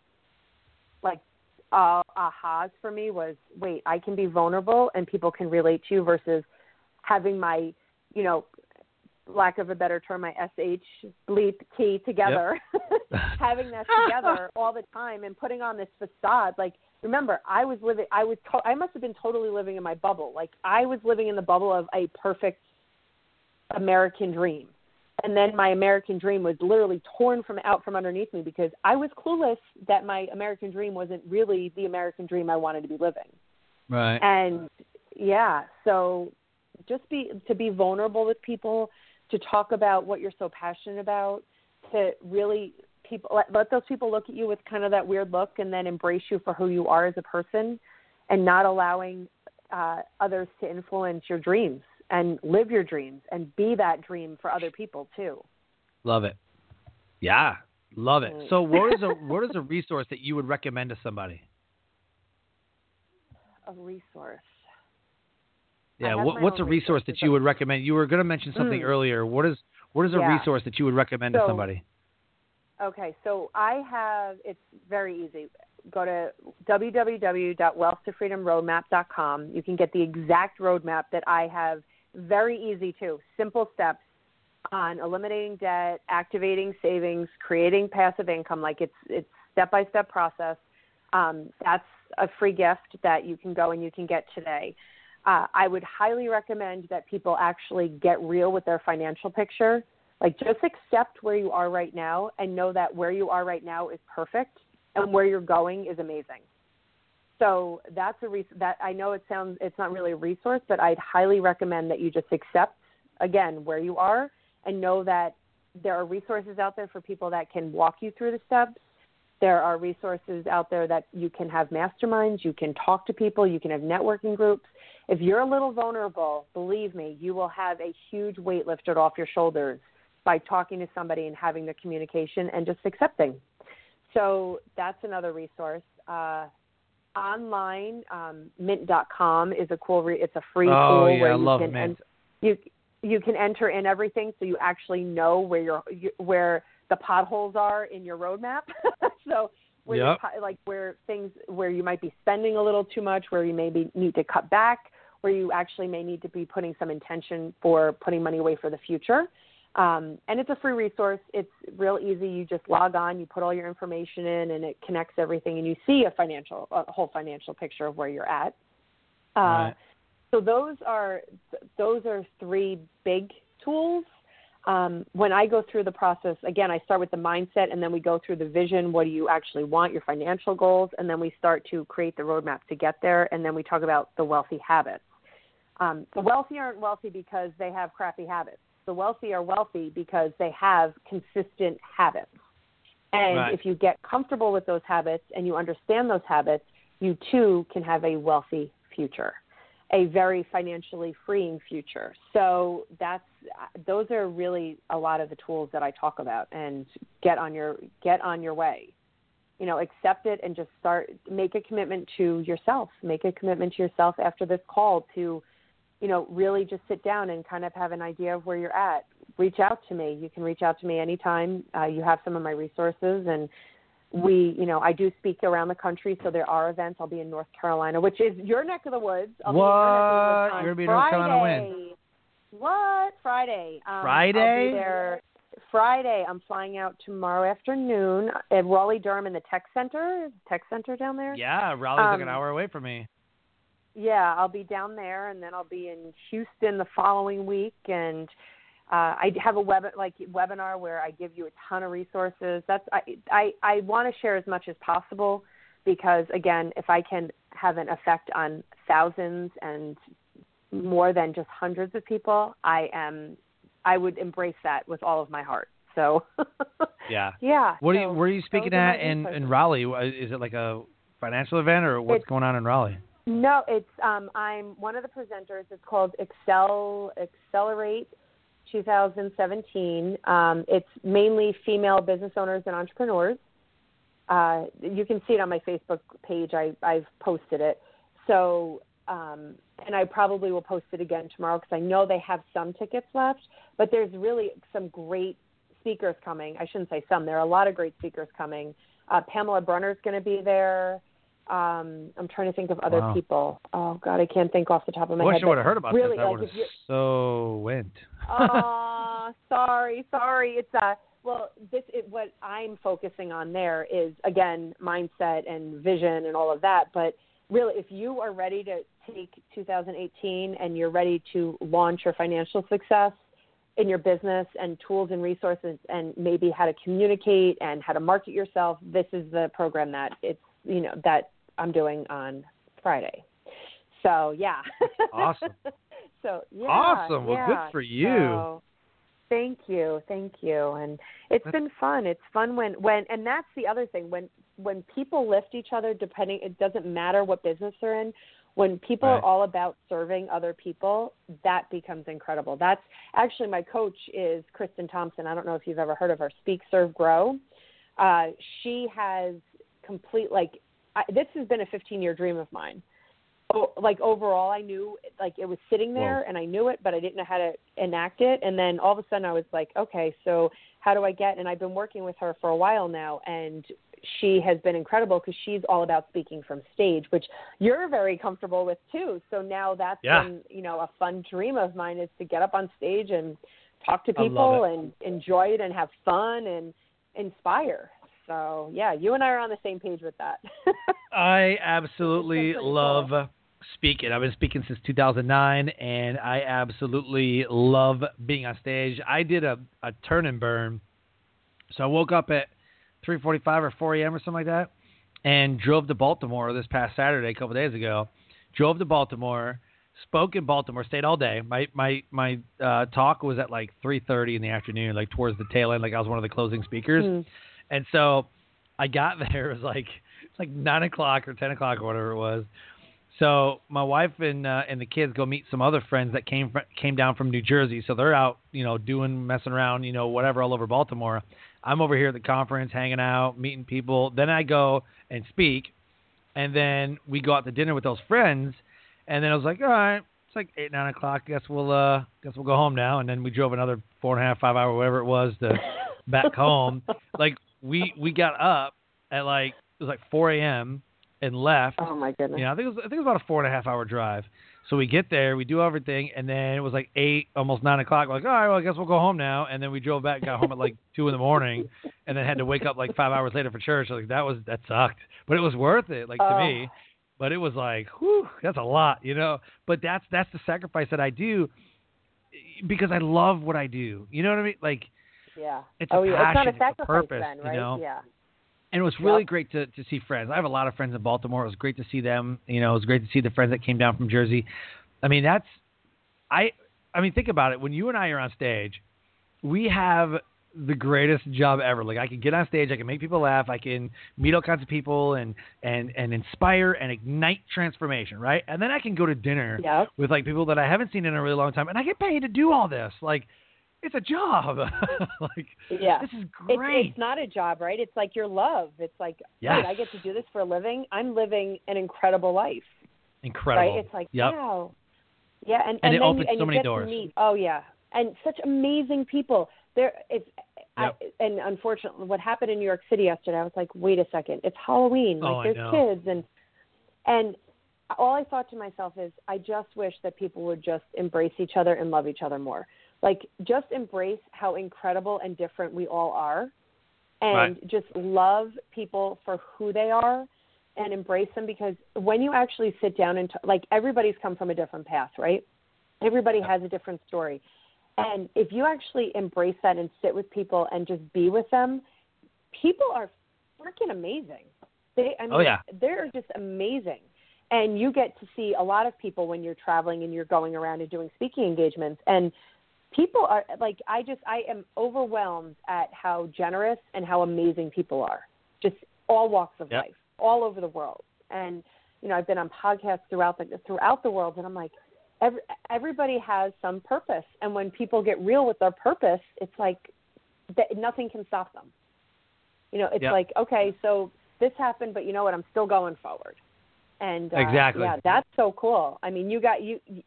ahas for me was, wait, I can be vulnerable and people can relate to you versus having my, lack of a better term, my SH bleep T together, having that together all the time and putting on this facade. Like, remember, I must have been totally living in my bubble. Like, I was living in the bubble of a perfect American dream. And then my American dream was literally torn out from underneath me because I was clueless that my American dream wasn't really the American dream I wanted to be living. Right. And so just to be vulnerable with people, to talk about what you're so passionate about, to really let those people look at you with kind of that weird look and then embrace you for who you are as a person, and not allowing others to influence your dreams. And live your dreams and be that dream for other people too. Love it. Yeah, love it. So what is a resource that you would recommend to somebody? A resource. Yeah, what's a resource that you would recommend? You were going to mention something earlier. What is a resource that you would recommend to somebody? Okay, so it's very easy. Go to www.wealthtofreedomroadmap.com. You can get the exact roadmap that I have. Very easy too. Simple steps on eliminating debt, activating savings, creating passive income. Like, it's step-by-step process. That's a free gift that you can go and you can get today. I would highly recommend that people actually get real with their financial picture. Like, just accept where you are right now and know that where you are right now is perfect and where you're going is amazing. So that's that I know it's not really a resource, but I'd highly recommend that you just accept, again, where you are and know that there are resources out there for people that can walk you through the steps. There are resources out there that you can have masterminds, you can talk to people, you can have networking groups. If you're a little vulnerable, believe me, you will have a huge weight lifted off your shoulders by talking to somebody and having the communication and just accepting. So that's another resource. Online, mint.com is a cool, it's a free tool where I love Mint. You can enter in everything so you actually know where the potholes are in your roadmap. So where where you might be spending a little too much, where you maybe need to cut back, where you actually may need to be putting some intention for putting money away for the future. And it's a free resource. It's real easy. You just log on, you put all your information in, and it connects everything, and you see a whole financial picture of where you're at. Right. So those are three big tools. When I go through the process, again, I start with the mindset, and then we go through the vision. What do you actually want, your financial goals? And then we start to create the roadmap to get there, and then we talk about the wealthy habits. The wealthy aren't wealthy because they have crappy habits. The wealthy are wealthy because they have consistent habits. And if you get comfortable with those habits and you understand those habits, you too can have a wealthy future, a very financially freeing future. So those are really a lot of the tools that I talk about. And get on your way. Accept it and just make a commitment to yourself. Make a commitment to yourself after this call to really just sit down and kind of have an idea of where you're at. Reach out to me. You can reach out to me anytime. You have some of my resources, and I do speak around the country, so there are events. I'll be in North Carolina, which is your neck of the woods. You're going to be in North Carolina when? What? Friday. Friday? I'll be there Friday. I'm flying out tomorrow afternoon at Raleigh-Durham in the Tech Center. Tech Center down there? Yeah, Raleigh's like an hour away from me. Yeah, I'll be down there, and then I'll be in Houston the following week, and I have a webinar where I give you a ton of resources. I want to share as much as possible because, again, if I can have an effect on thousands and more than just hundreds of people, I would embrace that with all of my heart. So yeah. Where are you speaking at in Raleigh? Is it like a financial event, or what's going on in Raleigh? No, it's I'm one of the presenters. It's called Accelerate 2017. It's mainly female business owners and entrepreneurs. You can see it on my Facebook page. I've posted it. So, and I probably will post it again tomorrow because I know they have some tickets left. But there's really some great speakers coming. I shouldn't say some. There are a lot of great speakers coming. Pamela Brunner's going to be there. I'm trying to think of other people. Oh God, I can't think off the top of my head. I wish I would have heard about really, this. I would have so went. Oh, sorry. It's what I'm focusing on there is, again, mindset and vision and all of that. But really, if you are ready to take 2018 and you're ready to launch your financial success in your business and tools and resources and maybe how to communicate and how to market yourself, this is the program that that I'm doing on Friday. So, yeah. Awesome. So, yeah. Awesome. Well, good for you. So, thank you. And it's been fun. It's fun when and that's the other thing, when people lift each other, it doesn't matter what business they're in, when people are all about serving other people, that becomes incredible. That's actually, my coach is Kristen Thompson. I don't know if you've ever heard of her, Speak, Serve, Grow. She has this has been a 15-year dream of mine. Overall, I knew it was sitting there and I knew it, but I didn't know how to enact it. And then all of a sudden I was like, okay, so how do I and I've been working with her for a while now, and she has been incredible because she's all about speaking from stage, which you're very comfortable with too. So now that's been, a fun dream of mine, is to get up on stage and talk to people and enjoy it and have fun and inspire. So, yeah, you and I are on the same page with that. I absolutely love cool. speaking. I've been speaking since 2009, and I absolutely love being on stage. I did a turn and burn. So I woke up at 3:45 or 4 a.m. or something like that and drove to Baltimore this past Saturday, a couple of days ago. Drove to Baltimore, spoke in Baltimore, stayed all day. My talk was at like 3:30 in the afternoon, like towards the tail end, like I was one of the closing speakers. And so I got there. It was like 9 o'clock or 10 o'clock or whatever it was. So my wife and the kids go meet some other friends that came down from New Jersey. So they're out, messing around, whatever, all over Baltimore. I'm over here at the conference, hanging out, meeting people. Then I go and speak, and then we go out to dinner with those friends. And then I was like, all right, it's like 8, 9 o'clock. Guess we'll go home now. And then we drove another 4.5, 5 hour, whatever it was, to back home. Like we got up at it was like 4 a.m. and left. Oh my goodness! I think it was about a 4.5 hour drive. So we get there, we do everything, and then it was like 8, almost 9 o'clock. We're like, all right, well, I guess we'll go home now. And then we drove back, got home at like 2 in the morning, and then had to wake up like 5 hours later for church. Like that sucked, but it was worth it, to me. But it was like, whew, that's a lot, But that's the sacrifice that I do because I love what I do. You know what I mean? Yeah. It's a passion, it's not a sacrifice it's a purpose, then, right? Yeah. And it was really great to see friends. I have a lot of friends in Baltimore. It was great to see them. It was great to see the friends that came down from Jersey. I mean, think about it. When you and I are on stage, we have the greatest job ever. Like, I can get on stage, I can make people laugh, I can meet all kinds of people and inspire and ignite transformation, right? And then I can go to dinner with people that I haven't seen in a really long time, and I get paid to do all this. It's a job. This is great. It's not a job, right? It's like your love. It's like, I get to do this for a living. I'm living an incredible life. Incredible. Right? It's like, wow. Yeah, and it then opens so you many get doors. To meet, and such amazing people. And unfortunately, what happened in New York City yesterday, I was like, wait a second, it's Halloween. There's kids, and all I thought to myself is, I just wish that people would just embrace each other and love each other more. Just embrace how incredible and different we all are, and just love people for who they are and embrace them, because when you actually sit down and everybody's come from a different path, right? Everybody has a different story. And if you actually embrace that and sit with people and just be with them, people are freaking amazing. They're just amazing. And you get to see a lot of people when you're traveling and you're going around and doing speaking engagements. And people are I am overwhelmed at how generous and how amazing people are. Just all walks of life, all over the world. And, I've been on podcasts throughout the world, and I'm like, everybody has some purpose. And when people get real with their purpose, it's like nothing can stop them. It's like, okay, so this happened, but you know what? I'm still going forward. And exactly. Yeah, that's so cool. I mean, you got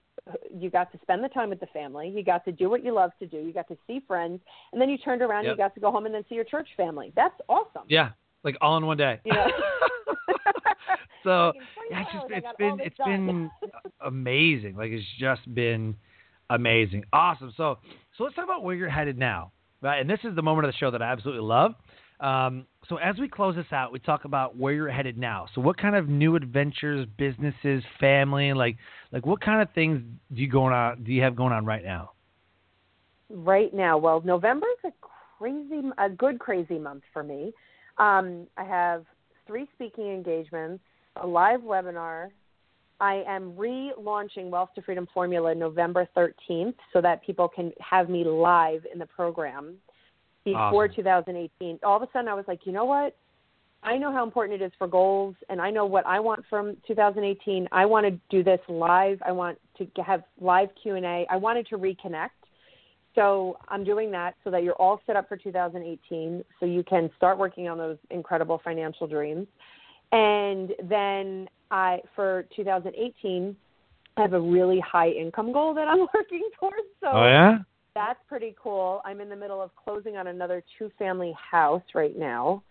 to spend the time with the family. You got to do what you love to do. You got to see friends, and then you turned around and you got to go home and then see your church family. That's awesome. Yeah, all in one day. So it's been amazing. It's just been amazing. Awesome. So let's talk about where you're headed now, right? And this is the moment of the show that I absolutely love. So as we close this out, we talk about where you're headed now. So what kind of new adventures, businesses, family, like what kind of things do you have going on right now? Right now, well, November is a good crazy month for me. I have 3 speaking engagements, a live webinar. I am relaunching Wealth to Freedom Formula November 13th so that people can have me live in the program before 2018. All of a sudden I was like, you know what? I know how important it is for goals, and I know what I want from 2018. I want to do this live. I want to have live Q&A. I wanted to reconnect. So I'm doing that so that you're all set up for 2018 so you can start working on those incredible financial dreams. And then for 2018, I have a really high income goal that I'm working towards. So that's pretty cool. I'm in the middle of closing on another 2-family house right now.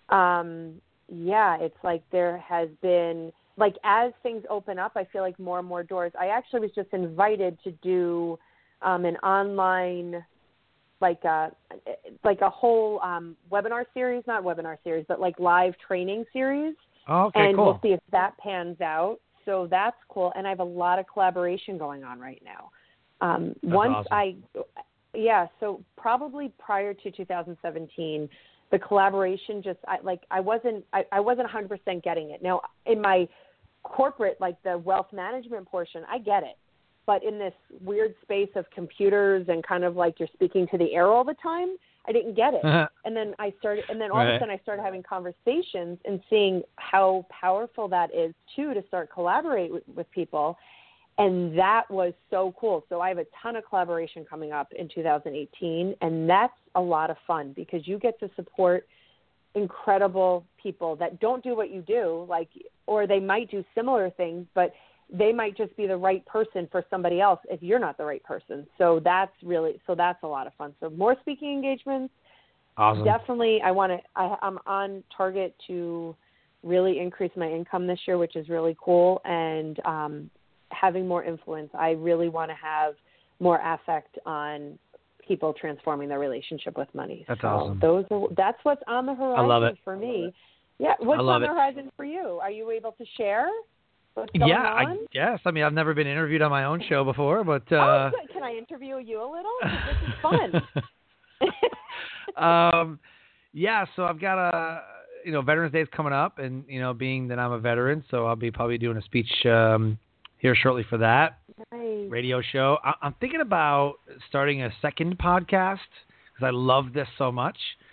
It's like there has been, as things open up, I feel like more and more doors. I actually was just invited to do an online like a whole webinar series, not webinar series, but like live training series. Oh, okay, and cool. we'll see if that pans out. So that's cool. And I have a lot of collaboration going on right now. Once awesome. So probably prior to 2017, the collaboration I wasn't 100% getting it. Now in my corporate, like the wealth management portion, I get it. But in this weird space of computers and kind of like you're speaking to the air all the time, I didn't get it. And then all of a sudden I started having conversations and seeing how powerful that is too, to start collaborate with people. And that was so cool. So I have a ton of collaboration coming up in 2018, and that's a lot of fun because you get to support incredible people that don't do what you do, or they might do similar things, but they might just be the right person for somebody else if you're not the right person. So that's a lot of fun. So more speaking engagements. Awesome. Definitely. I'm on target to really increase my income this year, which is really cool. And, having more influence. I really want to have more affect on people transforming their relationship with money. That's so awesome. That's what's on the horizon. I love it. For me. Yeah. What's on the horizon for you? Are you able to share what's going on? I guess. I mean, I've never been interviewed on my own show before, but oh, good. Can I interview you a little? This is fun. Yeah, so I've got Veterans Day is coming up, and being that I'm a veteran, so I'll be probably doing a speech here shortly for that. Nice. Radio show. I'm thinking about starting a second podcast because I love this so much.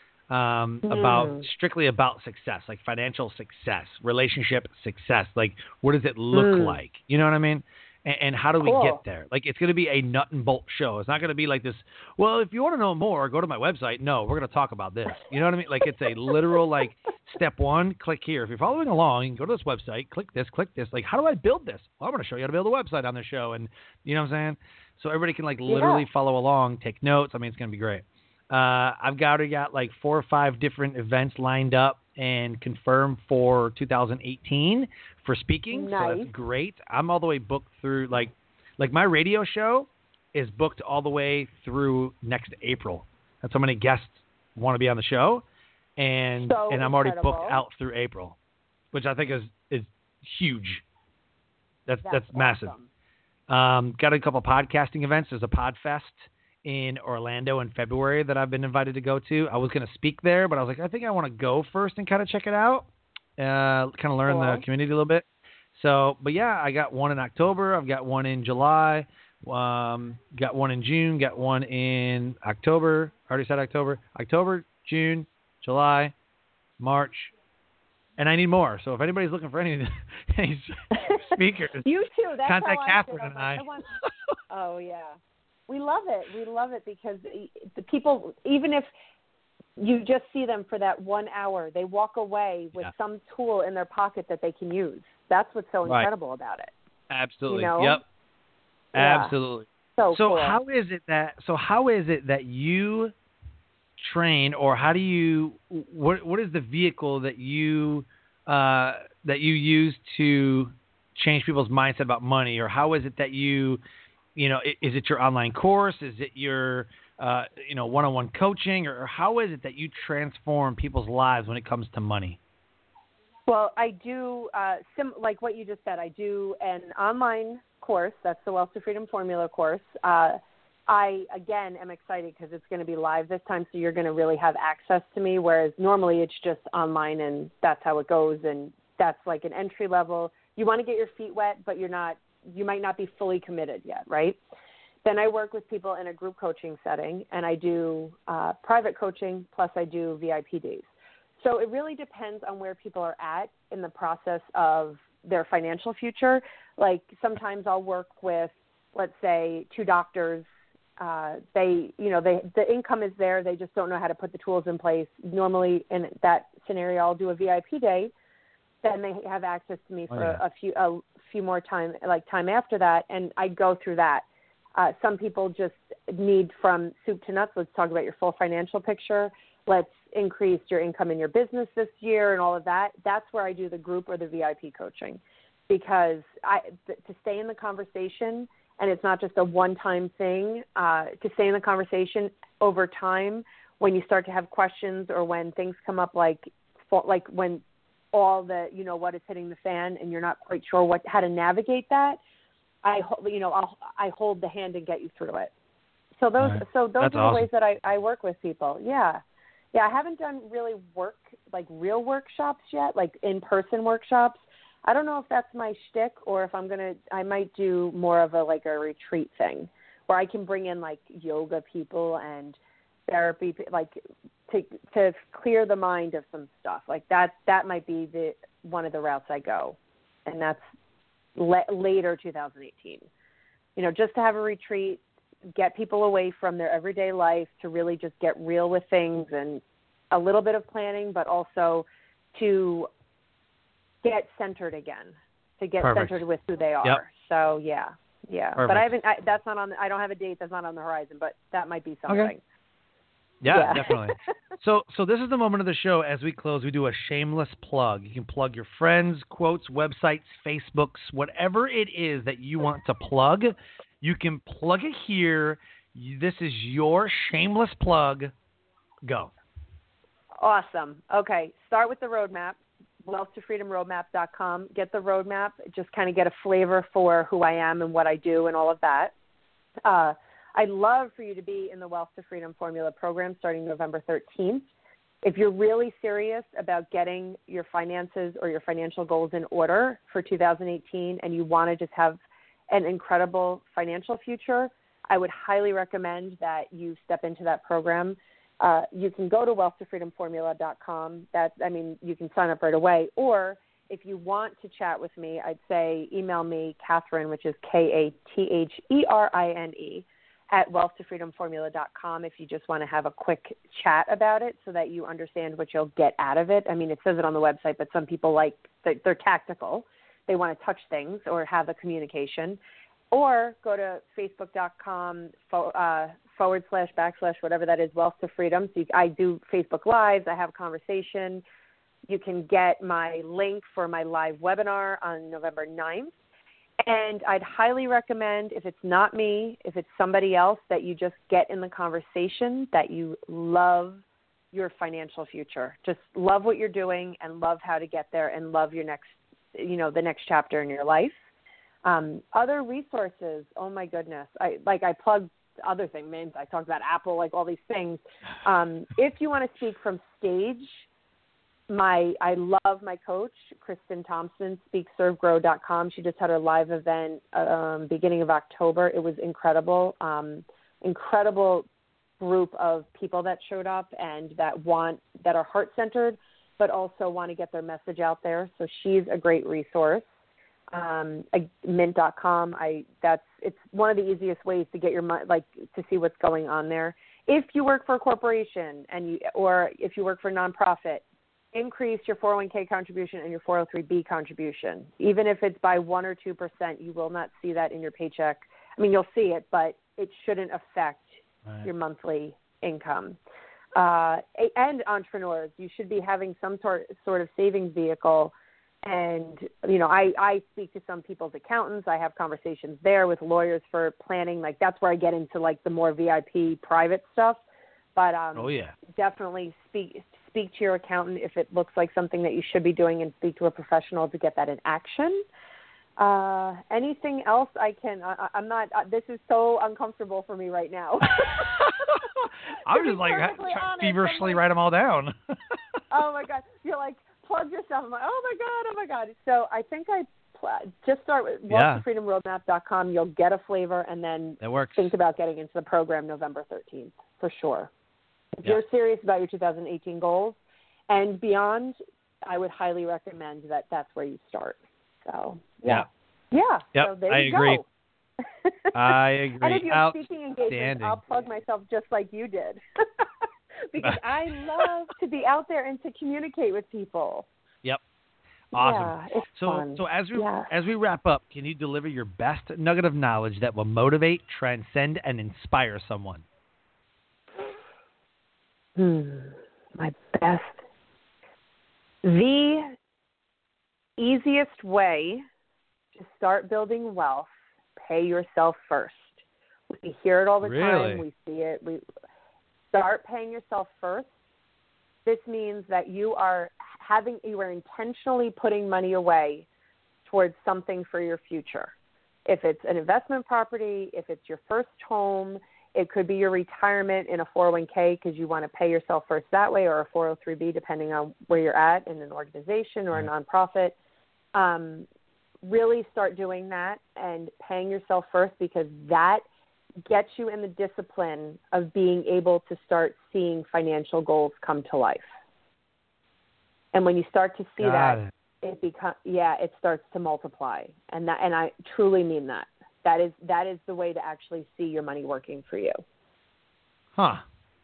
Strictly about success, like financial success, relationship success. Like, what does it look like? You know what I mean? And how do we get there? Like, it's going to be a nut and bolt show. It's not going to be like this, well, if you want to know more, go to my website. No, we're going to talk about this. You know what I mean? Like, it's a literal, like, step one, click here. If you're following along, you can go to this website, click this. Like, how do I build this? Well, I'm going to show you how to build a website on the show. And you know what I'm saying? So everybody can, like, literally follow along, take notes. I mean, it's going to be great. I've already got like 4 or 5 different events lined up and confirmed for 2018 for speaking. Nice. So that's great. I'm all the way booked through like my radio show is booked all the way through next April. That's how many guests want to be on the show. And I'm already booked out through April, which I think is huge. That's massive. Awesome. Got a couple podcasting events. There's a PodFest in Orlando in February that I've been invited to go to. I was going to speak there, but I was like, I think I want to go first and kind of check it out, kind of learn the community a little bit. So, but yeah, I got one in October. I've got one in July. Got one in June. Got one in October. I already said October. October, June, July, March. And I need more. So if anybody's looking for any speakers, you too. That's contact how Catherine and I. Oh, yeah. We love it. We love it because the people, even if you just see them for that 1 hour, they walk away with some tool in their pocket that they can use. That's what's so incredible about it. Absolutely. You know? Yep. Yeah. Absolutely. So cool. how is it that you train, or how do you what is the vehicle that you use to change people's mindset about money, or how is it that you is it your online course? Is it your, one-on-one coaching? Or how is it that you transform people's lives when it comes to money? Well, I do, like what you just said, I do an online course. That's the Wealth to Freedom Formula course. I, again, am excited because it's going to be live this time, so you're going to really have access to me, whereas normally it's just online and that's how it goes, and that's like an entry level. You want to get your feet wet, but you might not be fully committed yet, right? Then I work with people in a group coaching setting, and I do private coaching, plus I do VIP days. So it really depends on where people are at in the process of their financial future. Like sometimes I'll work with, let's say, 2 doctors. The income is there. They just don't know how to put the tools in place. Normally in that scenario, I'll do a VIP day. Then they have access to me for a few more time after that, and I go through that. Some people just need from soup to nuts. Let's talk about your full financial picture. Let's increase your income in your business this year and all of that. That's where I do the group or the VIP coaching, because to stay in the conversation and it's not just a one-time thing, to stay in the conversation over time when you start to have questions or when things come up like when all the, what is hitting the fan and you're not quite sure how to navigate that, I hold the hand and get you through it. So those are the ways that I work with people. Yeah. Yeah, I haven't done really real workshops yet, like in-person workshops. I don't know if that's my shtick or if I might do more of a retreat thing where I can bring in like yoga people and therapy, like to clear the mind of some stuff. Like that might be one of the routes I go. And that's later 2018. Just to have a retreat, get people away from their everyday life to really just get real with things and a little bit of planning, but also to get centered again, to get centered with who they are. Yep. So yeah. Perfect. But I don't have a date that's not on the horizon, but that might be something. Okay. Yeah, definitely. So this is the moment of the show. As we close, we do a shameless plug. You can plug your friends, quotes, websites, Facebooks, whatever it is that you want to plug. You can plug it here. This is your shameless plug. Go. Awesome. Okay. Start with the roadmap, wealthtofreedomroadmap.com. Get the roadmap. Just kind of get a flavor for who I am and what I do and all of that. I'd love for you to be in the Wealth to Freedom Formula program starting November 13th. If you're really serious about getting your finances or your financial goals in order for 2018 and you want to just have an incredible financial future, I would highly recommend that you step into that program. You can go to wealthtofreedomformula.com. You can sign up right away. Or if you want to chat with me, I'd say email me, Katherine, which is KATHERINE, at wealthtofreedomformula.com if you just want to have a quick chat about it so that you understand what you'll get out of it. I mean, it says it on the website, but some people they're tactical. They want to touch things or have a communication. Or go to facebook.com / whatever that is, Wealth to Freedom. So I do Facebook Lives. I have a conversation. You can get my link for my live webinar on November 9th. And I'd highly recommend, if it's not me, if it's somebody else, that you just get in the conversation, that you love your financial future. Just love what you're doing and love how to get there and love your next, the next chapter in your life. Other resources, oh my goodness. I plugged other things. I talked about Apple, like all these things. If you want to speak from stage, I love my coach, Kristen Thompson, speakservegrow.com. She just had her live event beginning of October. It was incredible. Incredible group of people that showed up and that are heart-centered, but also want to get their message out there. So she's a great resource. Mint.com. It's one of the easiest ways to get your to see what's going on there. If you work for a corporation or if you work for a nonprofit, increase your 401k contribution and your 403b contribution. Even if it's by 1 or 2%, you will not see that in your paycheck. I mean, you'll see it, but it shouldn't affect your monthly income. And entrepreneurs, you should be having some sort of savings vehicle. And, I speak to some people's accountants. I have conversations there with lawyers for planning. Like, that's where I get into, the more VIP private stuff. But definitely speak to your accountant if it looks like something that you should be doing, and speak to a professional to get that in action. Anything else I'm not, this is so uncomfortable for me right now. I'm just feverishly write them all down. Oh my God. You're plug yourself. I'm like, oh my God. So I think just start with wealthtofreedomroadmap.com. You'll get a flavor, and then think about getting into the program November 13th for sure. If you're serious about your 2018 goals and beyond, I would highly recommend that that's where you start. So, yeah. So there you agree. go. I agree. And if you're speaking engagements, I'll plug myself just like you did. Because I love to be out there and to communicate with people. Yep. Awesome. Yeah, it's fun. So as we wrap up, can you deliver your best nugget of knowledge that will motivate, transcend, and inspire someone? My best. The easiest way to start building wealth, pay yourself first. We hear it all the Really? time. We see it. We start paying yourself first. This means that you are intentionally putting money away towards something for your future. If it's an investment property, if it's your first home, it could be your retirement in a 401k because you want to pay yourself first that way, or a 403b depending on where you're at in an organization or a nonprofit. Really start doing that and paying yourself first, because that gets you in the discipline of being able to start seeing financial goals come to life. And when you start to see it starts to multiply. And I truly mean that. That is the way to actually see your money working for you. Huh.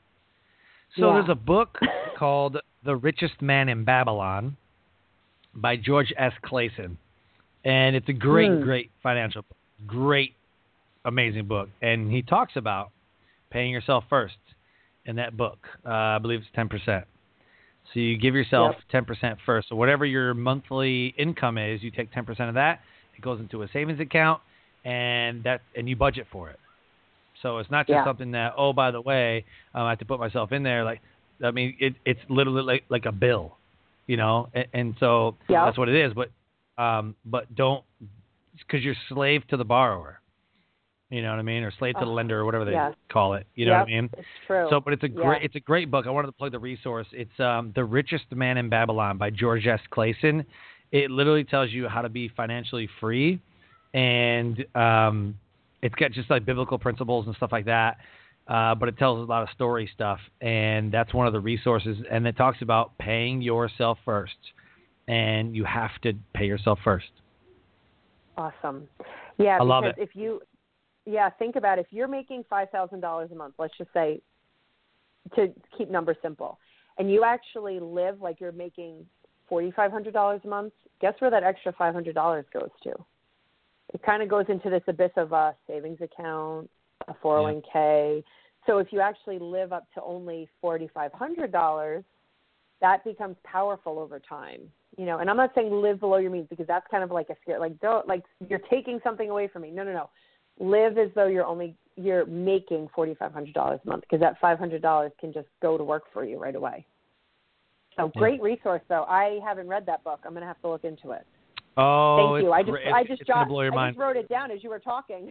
So there's a book called The Richest Man in Babylon by George S. Clason. And it's a great financial book. Great, amazing book. And he talks about paying yourself first in that book. I believe it's 10%. So you give yourself 10% first. So whatever your monthly income is, you take 10% of that. It goes into a savings account, and you budget for it. So it's not just something that, oh, by the way, I have to put myself in there. Like, I mean, it's literally like a bill, you know. And so that's what it is. But don't, because you're slave to the borrower. You know what I mean? Or slave to the lender, or whatever they call it. You know what I mean? It's true. So, but it's a great book. I wanted to plug the resource. It's The Richest Man in Babylon by George S. Clason. It literally tells you how to be financially free, and it's got just like biblical principles and stuff like that. But it tells a lot of story stuff, and that's one of the resources. And it talks about paying yourself first, and you have to pay yourself first. Awesome. Yeah, I love it. If you think about it. If you're making $5,000 a month, let's just say, to keep numbers simple, and you actually live like you're making $4,500 a month, guess where that extra $500 goes to? It kind of goes into this abyss of a savings account, a 401k. Yeah. So if you actually live up to only $4,500, that becomes powerful over time. You know, and I'm not saying live below your means, because that's kind of like a scare. Like, don't, like, you're taking something away from me. No. Live as though you're making $4,500 a month, because that $500 can just go to work for you right away. So great resource, though. I haven't read that book. I'm going to have to look into it. Oh, thank you. I just wrote it down as you were talking.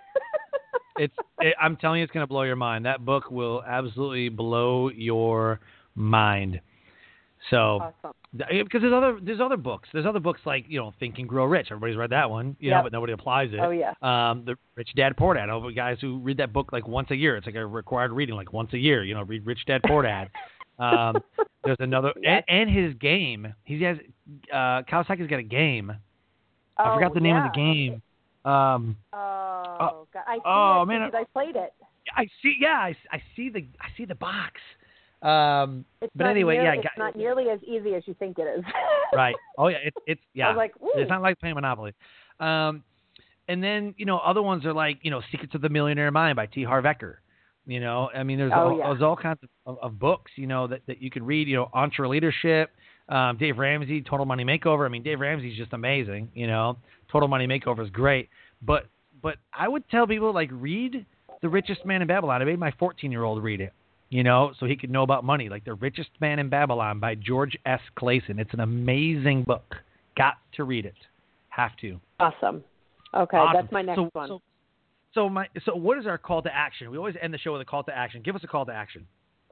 I'm telling you, it's going to blow your mind. That book will absolutely blow your mind. So, awesome. Because there's other books. There's other books like, you know, Think and Grow Rich. Everybody's read that one, you know, but nobody applies it. Oh, yeah. The Rich Dad Poor Dad. I know guys who read that book like once a year. It's like a required reading, like once a year. You know, read Rich Dad Poor Dad. There's another, and his game. He has Kawasaki's got a game. I forgot the name of the game. God. I see it because I played it. I see the box. But anyway, it's not nearly as easy as you think it is. Right. Oh yeah, it's I was like, ooh. It's not like playing Monopoly. And then, you know, other ones are like, you know, Secrets of the Millionaire Mind by T. Harv Eker. You know, I mean, there's all kinds of books, you know, that you can read. You know, EntreLeadership, Dave Ramsey, Total Money Makeover. I mean, Dave Ramsey's just amazing. You know, Total Money Makeover is great. But I would tell people, like, read The Richest Man in Babylon. I made my 14-year-old read it. You know, so he could know about money, like The Richest Man in Babylon by George S. Clason. It's an amazing book. Got to read it. Have to. Awesome. Okay, awesome. That's my next one. So what is our call to action? We always end the show with a call to action. Give us a call to action.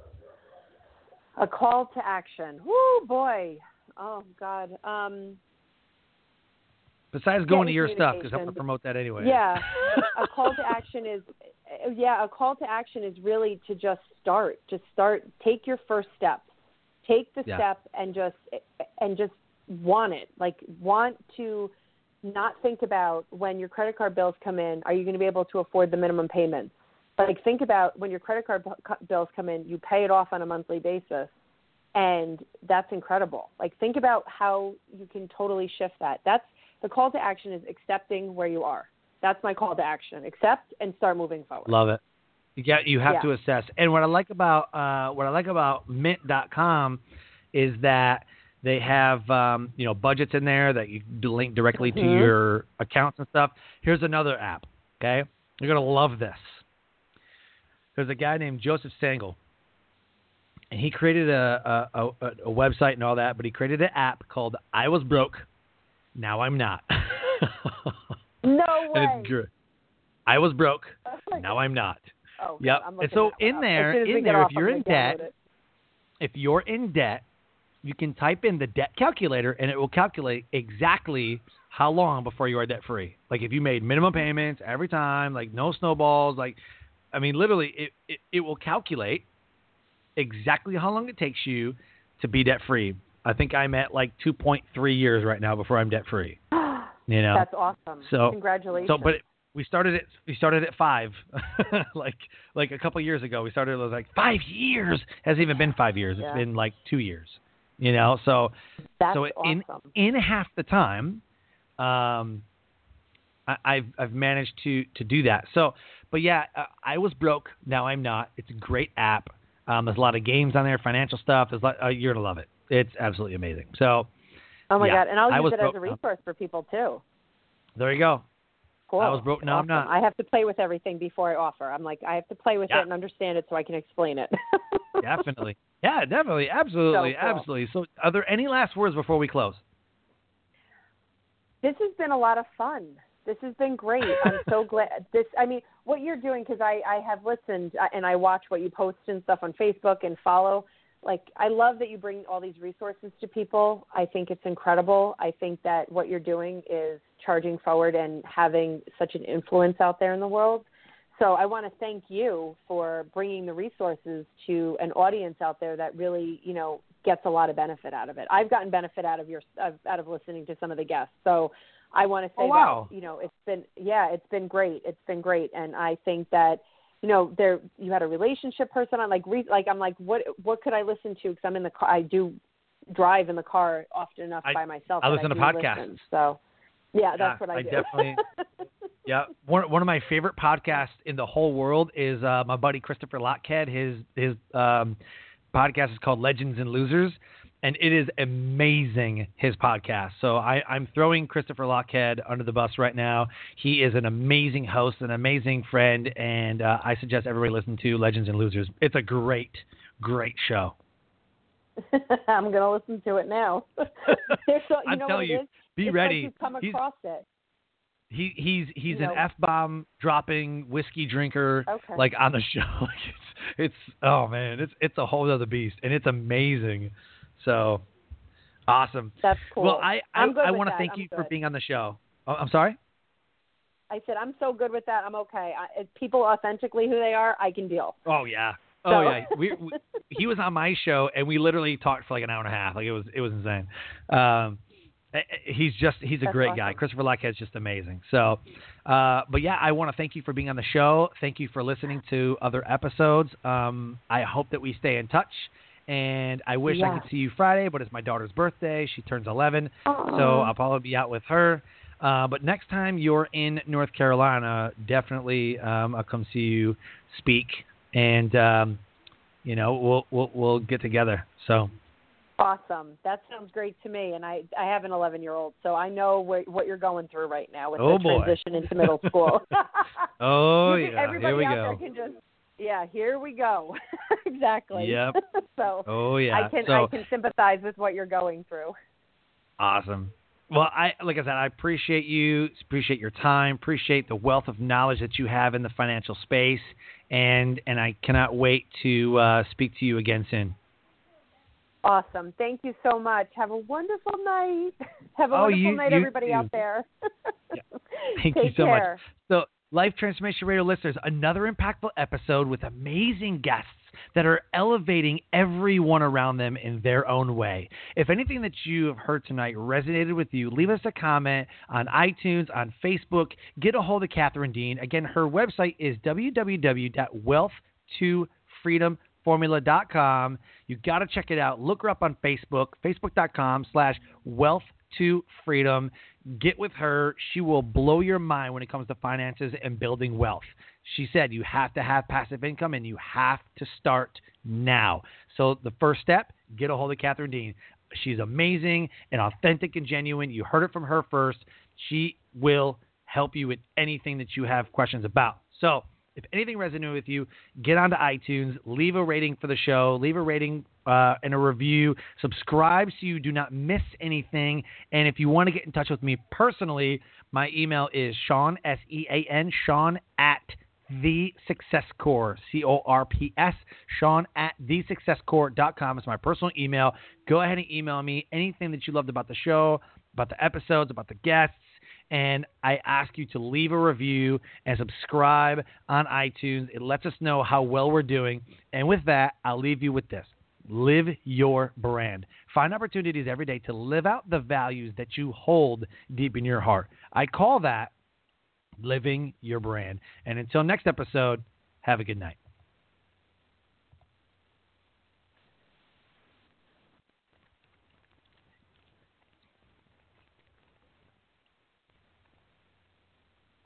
A call to action. Woo, boy. Oh, God. Besides going to your stuff, because I'm going to promote that anyway. Yeah. A call to action is really to just start. Just start. Take your first step. Take the step and just want it. Like, want to not think about when your credit card bills come in, are you going to be able to afford the minimum payments? Like, think about when your credit card bills come in, you pay it off on a monthly basis, and that's incredible. Like, think about how you can totally shift that. That's the call to action, is accepting where you are. That's my call to action. Accept and start moving forward. Love it. You have to assess. And what I like about Mint.com is that they have budgets in there that you link directly to your accounts and stuff. Here's another app. Okay? You're going to love this. There's a guy named Joseph Stengel, and he created a website and all that, but he created an app called I Was Broke, Now I'm Not. No way. And it's good. I was broke, now I'm not. Oh, yep. And so in there, if you're in debt, you can type in the debt calculator, and it will calculate exactly how long before you are debt free. Like if you made minimum payments every time, like no snowballs, like I mean, literally, it will calculate exactly how long it takes you to be debt free. I think I'm at like 2.3 years right now before I'm debt free. You know, that's awesome. So congratulations. So, but we started at 5, like a couple years ago. We started. It was like 5 years. Hasn't even been 5 years. It's been like 2 years. You know, so that's awesome. in half the time, I've managed to do that. So, but yeah, I was broke. Now I'm not. It's a great app. There's a lot of games on there, financial stuff. You're gonna love it. It's absolutely amazing. So, oh my God, and I'll use it as a resource for people too. There you go. Cool. I was broke. Now awesome. I'm not. I have to play with everything before I offer. I'm like, I have to play with it and understand it so I can explain it. Definitely. Yeah, definitely. Absolutely. So cool. Absolutely. So, are there any last words before we close? This has been a lot of fun. This has been great. I'm so glad. What you're doing, because I have listened and I watch what you post and stuff on Facebook and follow. Like, I love that you bring all these resources to people. I think it's incredible. I think that what you're doing is charging forward and having such an influence out there in the world. So I want to thank you for bringing the resources to an audience out there that really, you know, gets a lot of benefit out of it. I've gotten benefit out of listening to some of the guests. So I want to say that, you know, it's been great. It's been great. And I think that, you know, you had a relationship person on, I'm like, what could I listen to? Because I'm in the car. I do drive in the car often enough by myself. I listen to podcasts. So yeah, that's what I do. Definitely. Yeah. One of my favorite podcasts in the whole world is my buddy Christopher Lochhead. His podcast is called Legends and Losers, and it is amazing, his podcast. So I'm throwing Christopher Lochhead under the bus right now. He is an amazing host, an amazing friend, and I suggest everybody listen to Legends and Losers. It's a great, great show. I'm going to listen to it now. I'm telling you, be ready. Like you've come across it. He's an F-bomb dropping whiskey drinker, like on the show. It's oh man, it's a whole other beast, and it's amazing. So awesome. That's cool. Well, I want to thank you for being on the show. Oh, I'm sorry? I said I'm so good with that. I'm okay. If people authentically who they are, I can deal. Oh yeah. Oh yeah. He was on my show, and we literally talked for like an hour and a half. Like it was insane. He's a great guy. Christopher Lochhead's just amazing. So, but yeah, I want to thank you for being on the show. Thank you for listening to other episodes. I hope that we stay in touch. And I wish I could see you Friday, but it's my daughter's birthday. She turns 11, so I'll probably be out with her. But next time you're in North Carolina, definitely I'll come see you speak, and you know we'll get together. So awesome! That sounds great to me. And I have an 11-year-old, so I know what you're going through right now with the transition into middle school. Here we go. There can just here we go. Exactly. Yep. So I can sympathize with what you're going through. Awesome. Well, like I said, I appreciate you, appreciate your time, appreciate the wealth of knowledge that you have in the financial space, and I cannot wait to speak to you again soon. Awesome. Thank you so much. Have a wonderful night. Have a wonderful night, everybody out there. Thank you so much. So, Life Transformation Radio listeners, another impactful episode with amazing guests that are elevating everyone around them in their own way. If anything that you have heard tonight resonated with you, leave us a comment on iTunes, on Facebook. Get a hold of Catherine Dean. Again, her website is www.wealth2freedomformula.com. You got to check it out. Look her up on Facebook, facebook.com/wealth2freedom. Get with her. She will blow your mind when it comes to finances and building wealth. She said you have to have passive income, and you have to start now. So the first step, get a hold of Catherine Dean. She's amazing and authentic and genuine. You heard it from her first. She will help you with anything that you have questions about. So if anything resonated with you, get onto iTunes, leave a rating for the show, leave a rating and a review, subscribe so you do not miss anything. And if you want to get in touch with me personally, my email is Sean, S-E-A-N, Sean at The Success Corps, C-O-R-P-S, Sean at thesuccesscorps.com is my personal email. Go ahead and email me anything that you loved about the show, about the episodes, about the guests. And I ask you to leave a review and subscribe on iTunes. It lets us know how well we're doing. And with that, I'll leave you with this. Live your brand. Find opportunities every day to live out the values that you hold deep in your heart. I call that living your brand. And until next episode, have a good night.